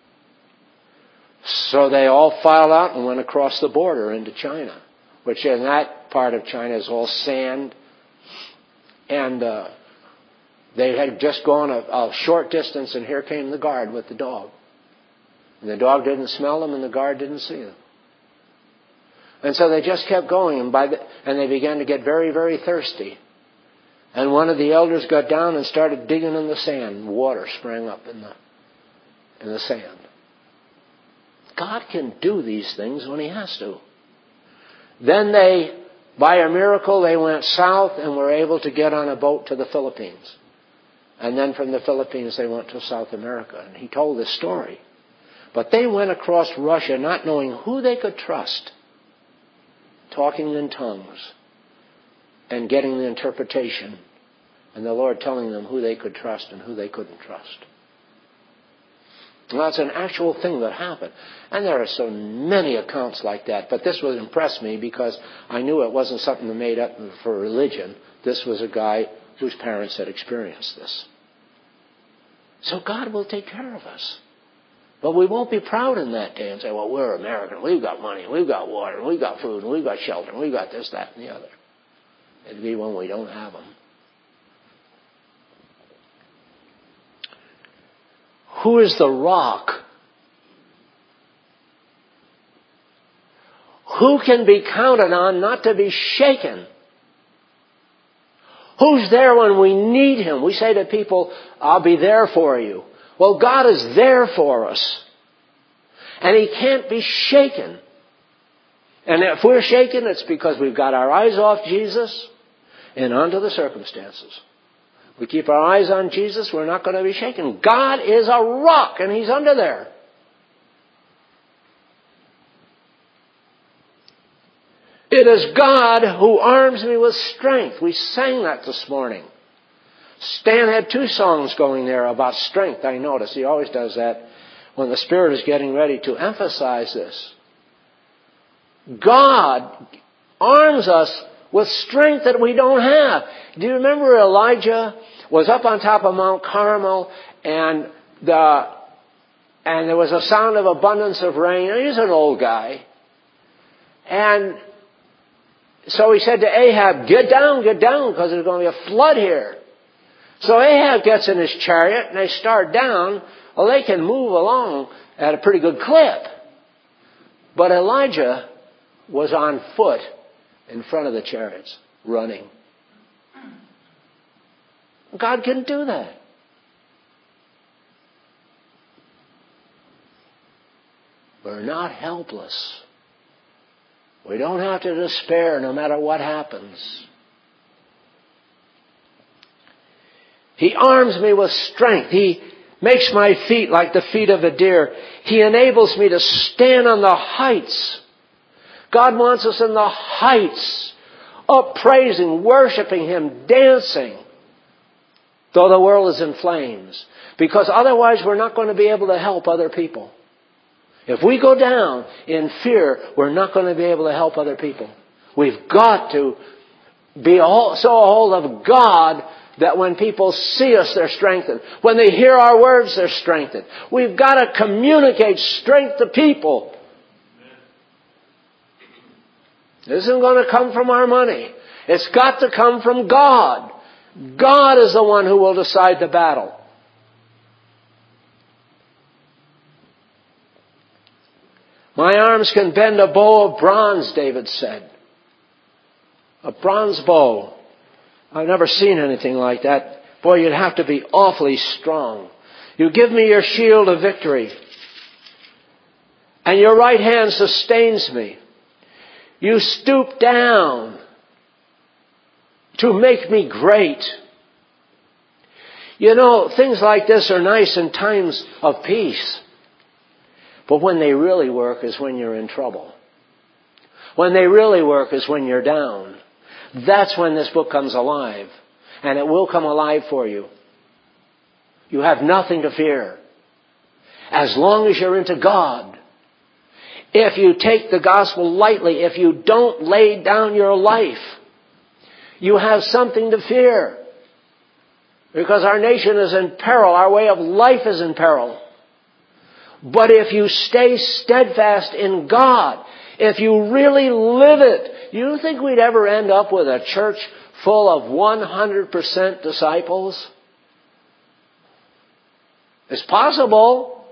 So they all filed out and went across the border into China, which in that part of China is all sand. And uh, they had just gone a, a short distance, and here came the guard with the dog. And the dog didn't smell them, and the guard didn't see them. And so they just kept going, and, by the, and they began to get very, very thirsty. And one of the elders got down and started digging in the sand. Water sprang up in the in the sand. God can do these things when He has to. Then they, by a miracle, they went south and were able to get on a boat to the Philippines. And then from the Philippines they went to South America. And he told this story. But they went across Russia not knowing who they could trust, talking in tongues and getting the interpretation, and the Lord telling them who they could trust and who they couldn't trust. Well, that's an actual thing that happened. And there are so many accounts like that. But this would impress me because I knew it wasn't something made up for religion. This was a guy whose parents had experienced this. So God will take care of us. But we won't be proud in that day and say, well, we're American. We've got money. We've got water. We've got food. And we've got shelter. And we've got this, that, and the other. It'll be when we don't have them. Who is the rock? Who can be counted on not to be shaken? Who's there when we need Him? We say to people, I'll be there for you. Well, God is there for us. And He can't be shaken. And if we're shaken, it's because we've got our eyes off Jesus and onto the circumstances. We keep our eyes on Jesus, we're not going to be shaken. God is a rock, and He's under there. It is God who arms me with strength. We sang that this morning. Stan had two songs going there about strength, I noticed. He always does that when the Spirit is getting ready to emphasize this. God arms us with strength that we don't have. Do you remember Elijah was up on top of Mount Carmel, and the and there was a sound of abundance of rain. He's an old guy. And so he said to Ahab, get down, get down, because there's going to be a flood here. So Ahab gets in his chariot, and they start down. Well, they can move along at a pretty good clip. But Elijah was on foot in front of the chariots, running. God can do that. We're not helpless. We don't have to despair no matter what happens. He arms me with strength. He makes my feet like the feet of a deer. He enables me to stand on the heights. God wants us in the heights, up praising, worshiping Him, dancing, though the world is in flames. Because otherwise we're not going to be able to help other people. If we go down in fear, we're not going to be able to help other people. We've got to be so a hold of God that when people see us, they're strengthened. When they hear our words, they're strengthened. We've got to communicate strength to people. It isn't going to come from our money. It's got to come from God. God is the one who will decide the battle. My arms can bend a bow of bronze, David said. A bronze bow. I've never seen anything like that. Boy, you'd have to be awfully strong. You give me your shield of victory, and your right hand sustains me. You stoop down to make me great. You know, things like this are nice in times of peace. But when they really work is when you're in trouble. When they really work is when you're down. That's when this book comes alive. And it will come alive for you. You have nothing to fear. As long as you're into God. If you take the gospel lightly, if you don't lay down your life, you have something to fear. Because our nation is in peril. Our way of life is in peril. But if you stay steadfast in God, if you really live it, you think we'd ever end up with a church full of one hundred percent disciples? It's possible.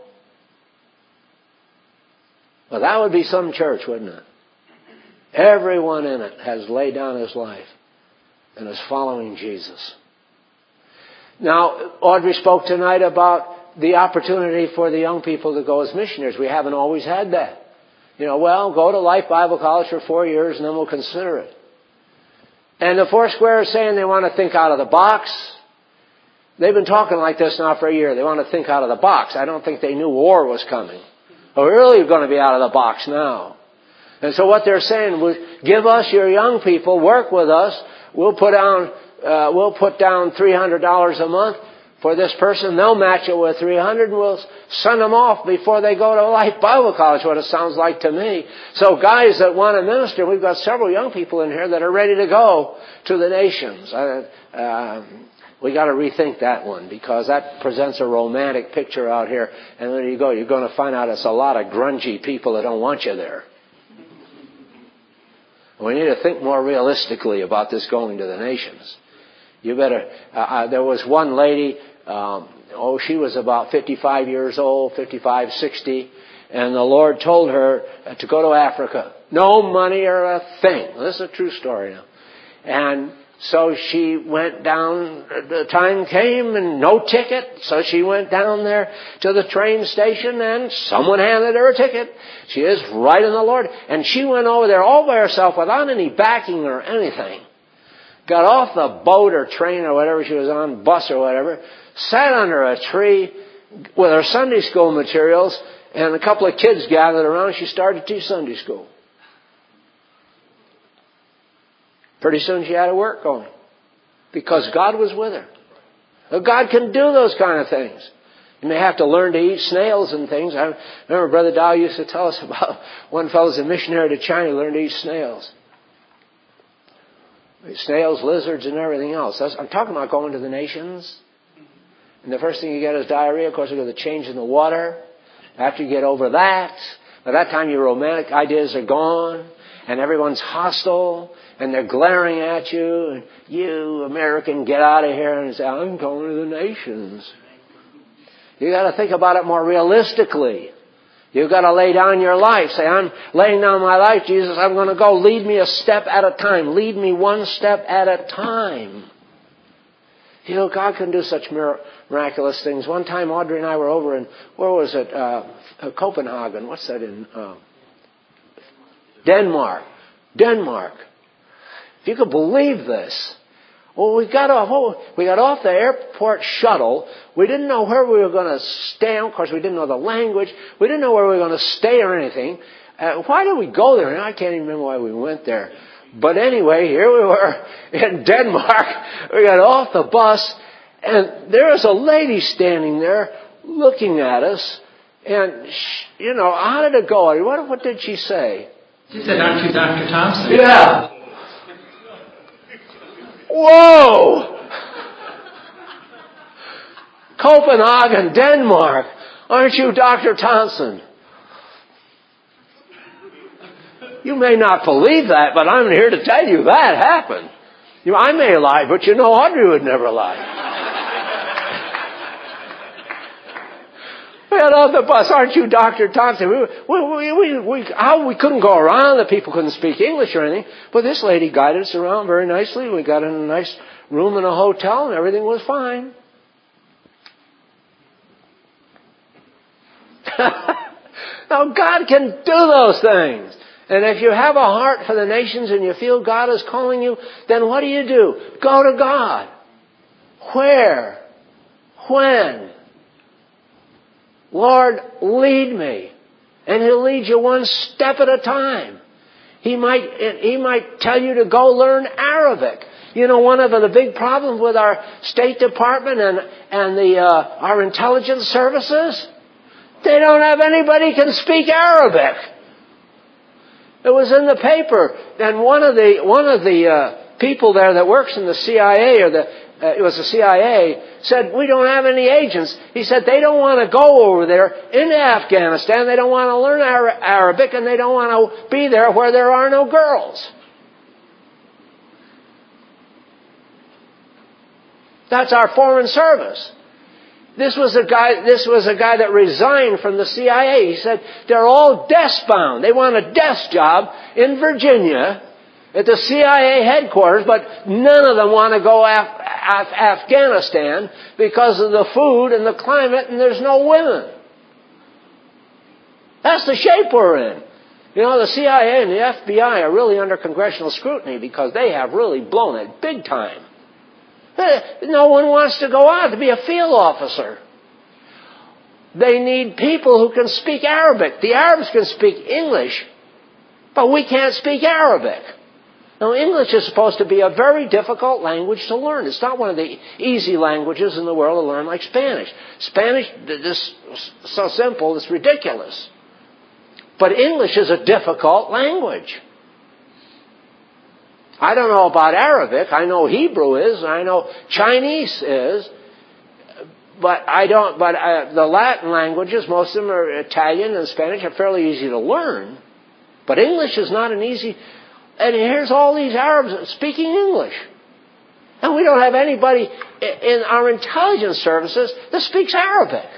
But that would be some church, wouldn't it? Everyone in it has laid down his life and is following Jesus. Now, Audrey spoke tonight about the opportunity for the young people to go as missionaries. We haven't always had that. You know, well, go to Life Bible College for four years and then we'll consider it. And the Foursquare is saying they want to think out of the box. They've been talking like this now for a year. They want to think out of the box. I don't think they knew war was coming. We're really going to be out of the box now. And so what they're saying was, give us your young people, work with us. We'll put down, uh, we'll put down three hundred dollars a month for this person. They'll match it with three hundred dollars and we'll send them off before they go to Life Bible College, what it sounds like to me. So guys that want to minister, we've got several young people in here that are ready to go to the nations. Uh, um, we got to rethink that one because that presents a romantic picture out here. And when you go, you're going to find out it's a lot of grungy people that don't want you there. We need to think more realistically about this going to the nations. You better, uh, uh, there was one lady, um, oh, she was about fifty-five years old, fifty-five, sixty, and the Lord told her to go to Africa. No money or a thing. This is a true story now. And so she went down, the time came and no ticket, so she went down there to the train station and someone handed her a ticket. She is right in the Lord. And she went over there all by herself without any backing or anything. Got off the boat or train or whatever she was on, bus or whatever, sat under a tree with her Sunday school materials, and a couple of kids gathered around. She started to teach Sunday school. Pretty soon she had her work going because God was with her. Well, God can do those kind of things. You may have to learn to eat snails and things. I remember Brother Dow used to tell us about one fellow's a missionary to China who learned to eat snails. Snails, lizards, and everything else. That's, I'm talking about going to the nations. And the first thing you get is diarrhea. Of course, you got the change in the water. After you get over that, by that time your romantic ideas are gone. And everyone's hostile. And they're glaring at you. And you, American, get out of here and say, I'm going to the nations. You got to think about it more realistically. You've got to lay down your life. Say, I'm laying down my life, Jesus. I'm going to go. Lead me a step at a time. Lead me one step at a time. You know, God can do such miraculous things. One time, Audrey and I were over in, where was it? Uh, Copenhagen. What's that in? Uh, Denmark. Denmark. If you could believe this. Well, we got a whole, we got off the airport shuttle. We didn't know where we were going to stay. Of course, we didn't know the language. We didn't know where we were going to stay or anything. Uh, why did we go there? And I can't even remember why we went there. But anyway, here we were in Denmark. We got off the bus, and there was a lady standing there looking at us. And, she, you know, how did it go? What, what did she say? She said, aren't you Doctor Thompson? Yeah. Whoa! Copenhagen, Denmark. Aren't you Doctor Thompson? You may not believe that, but I'm here to tell you that happened. You know, I may lie, but you know Audrey would never lie. Well, got off the bus. Aren't you Doctor Thompson? We, we, we, we, how we couldn't go around. The people couldn't speak English or anything. But this lady guided us around very nicely. We got in a nice room in a hotel and everything was fine. Now God can do those things. And if you have a heart for the nations and you feel God is calling you, then what do you do? Go to God. Where? When? Lord, lead me. And He'll lead you one step at a time. He might, He might tell you to go learn Arabic. You know, one of the big problems with our State Department and, and the, uh, our intelligence services, they don't have anybody who can speak Arabic. It was in the paper, and one of the one of the uh, people there that works in the C I A, or the uh, it was the C I A, said, we don't have any agents. He said they don't want to go over there into Afghanistan. They don't want to learn Ara- Arabic, and they don't want to be there where there are no girls. That's our foreign service. This was a guy, this was a guy that resigned from the C I A. He said, they're all desk bound. They want a desk job in Virginia at the C I A headquarters, but none of them want to go Af- Af- Afghanistan because of the food and the climate, and there's no women. That's the shape we're in. You know, the C I A and the F B I are really under congressional scrutiny because they have really blown it big time. No one wants to go out to be a field officer. They need people who can speak Arabic. The Arabs can speak English, but we can't speak Arabic. Now, English is supposed to be a very difficult language to learn. It's not one of the easy languages in the world to learn like Spanish. Spanish is so simple, it's ridiculous. But English is a difficult language. I don't know about Arabic. I know Hebrew is. I know Chinese is. But I don't. But uh, the Latin languages, most of them are Italian and Spanish, are fairly easy to learn. But English is not an easy. And here's all these Arabs speaking English, and we don't have anybody in our intelligence services that speaks Arabic.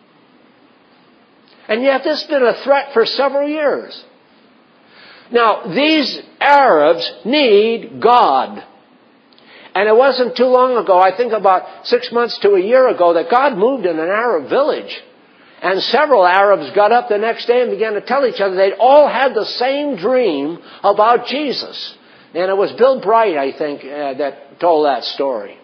And yet, this has been a threat for several years. Now, these Arabs need God. And it wasn't too long ago, I think about six months to a year ago, that God moved in an Arab village. And several Arabs got up the next day and began to tell each other they'd all had the same dream about Jesus. And it was Bill Bright, I think, uh, that told that story.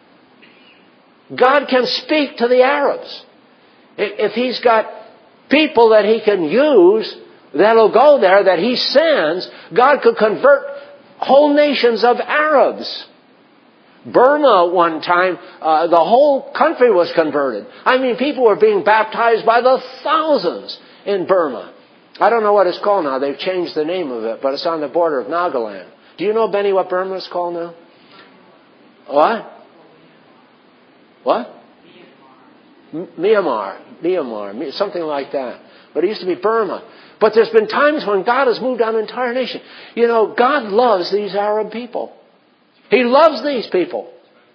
God can speak to the Arabs. If He's got people that He can use that'll go there, that He sends, God could convert whole nations of Arabs. Burma, one time, uh, the whole country was converted. I mean, people were being baptized by the thousands in Burma. I don't know what it's called now. They've changed the name of it, but it's on the border of Nagaland. Do you know, Benny, what Burma is called now? What? What? Myanmar. Myanmar. Something like that. But it used to be Burma. But there's been times when God has moved on an entire nation. You know, God loves these Arab people. He loves these people.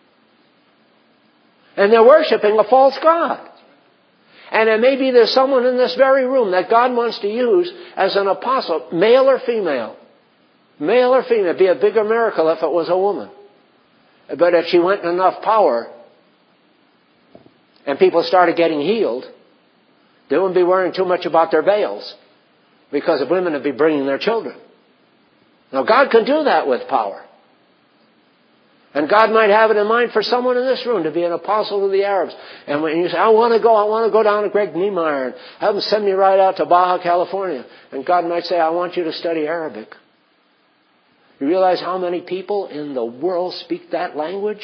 And they're worshiping a false god. And then maybe there's someone in this very room that God wants to use as an apostle, male or female. Male or female. It'd be a bigger miracle if it was a woman. But if she went in enough power and people started getting healed, they wouldn't be worrying too much about their veils, because the women would be bringing their children. Now, God can do that with power. And God might have it in mind for someone in this room to be an apostle to the Arabs. And when you say, I want to go, I want to go down to Greg Niemeyer and have him send me right out to Baja, California. And God might say, I want you to study Arabic. You realize how many people in the world speak that language?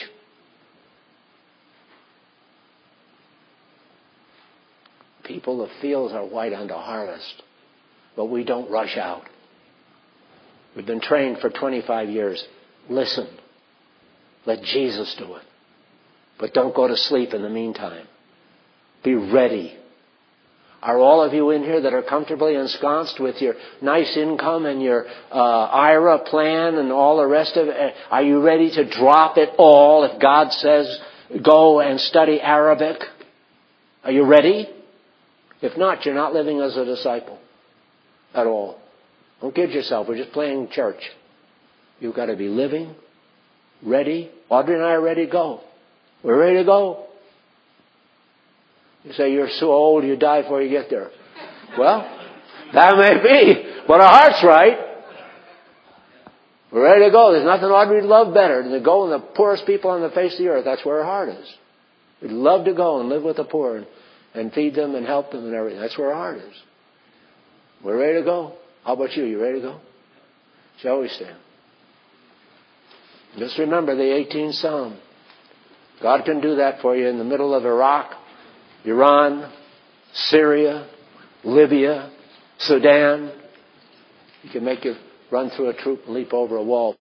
People, the fields are white unto harvest, but we don't rush out. We've been trained for twenty-five years. Listen. Let Jesus do it. But don't go to sleep in the meantime. Be ready. Are all of you in here that are comfortably ensconced with your nice income and your uh, I R A plan and all the rest of it? Are you ready to drop it all if God says go and study Arabic? Are you ready? If not, you're not living as a disciple at all. Don't kid yourself. We're just playing church. You've got to be living, ready. Audrey and I are ready to go. We're ready to go. You say you're so old you die before you get there. Well, that may be, but our heart's right. We're ready to go. There's nothing Audrey'd love better than to go in the poorest people on the face of the earth. That's where her heart is. We'd love to go and live with the poor and, and feed them and help them and everything. That's where our heart is. We're ready to go. How about you? You ready to go? Shall we stand? Just remember the eighteenth Psalm. God can do that for you in the middle of Iraq, Iran, Syria, Libya, Sudan. He can make you run through a troop and leap over a wall.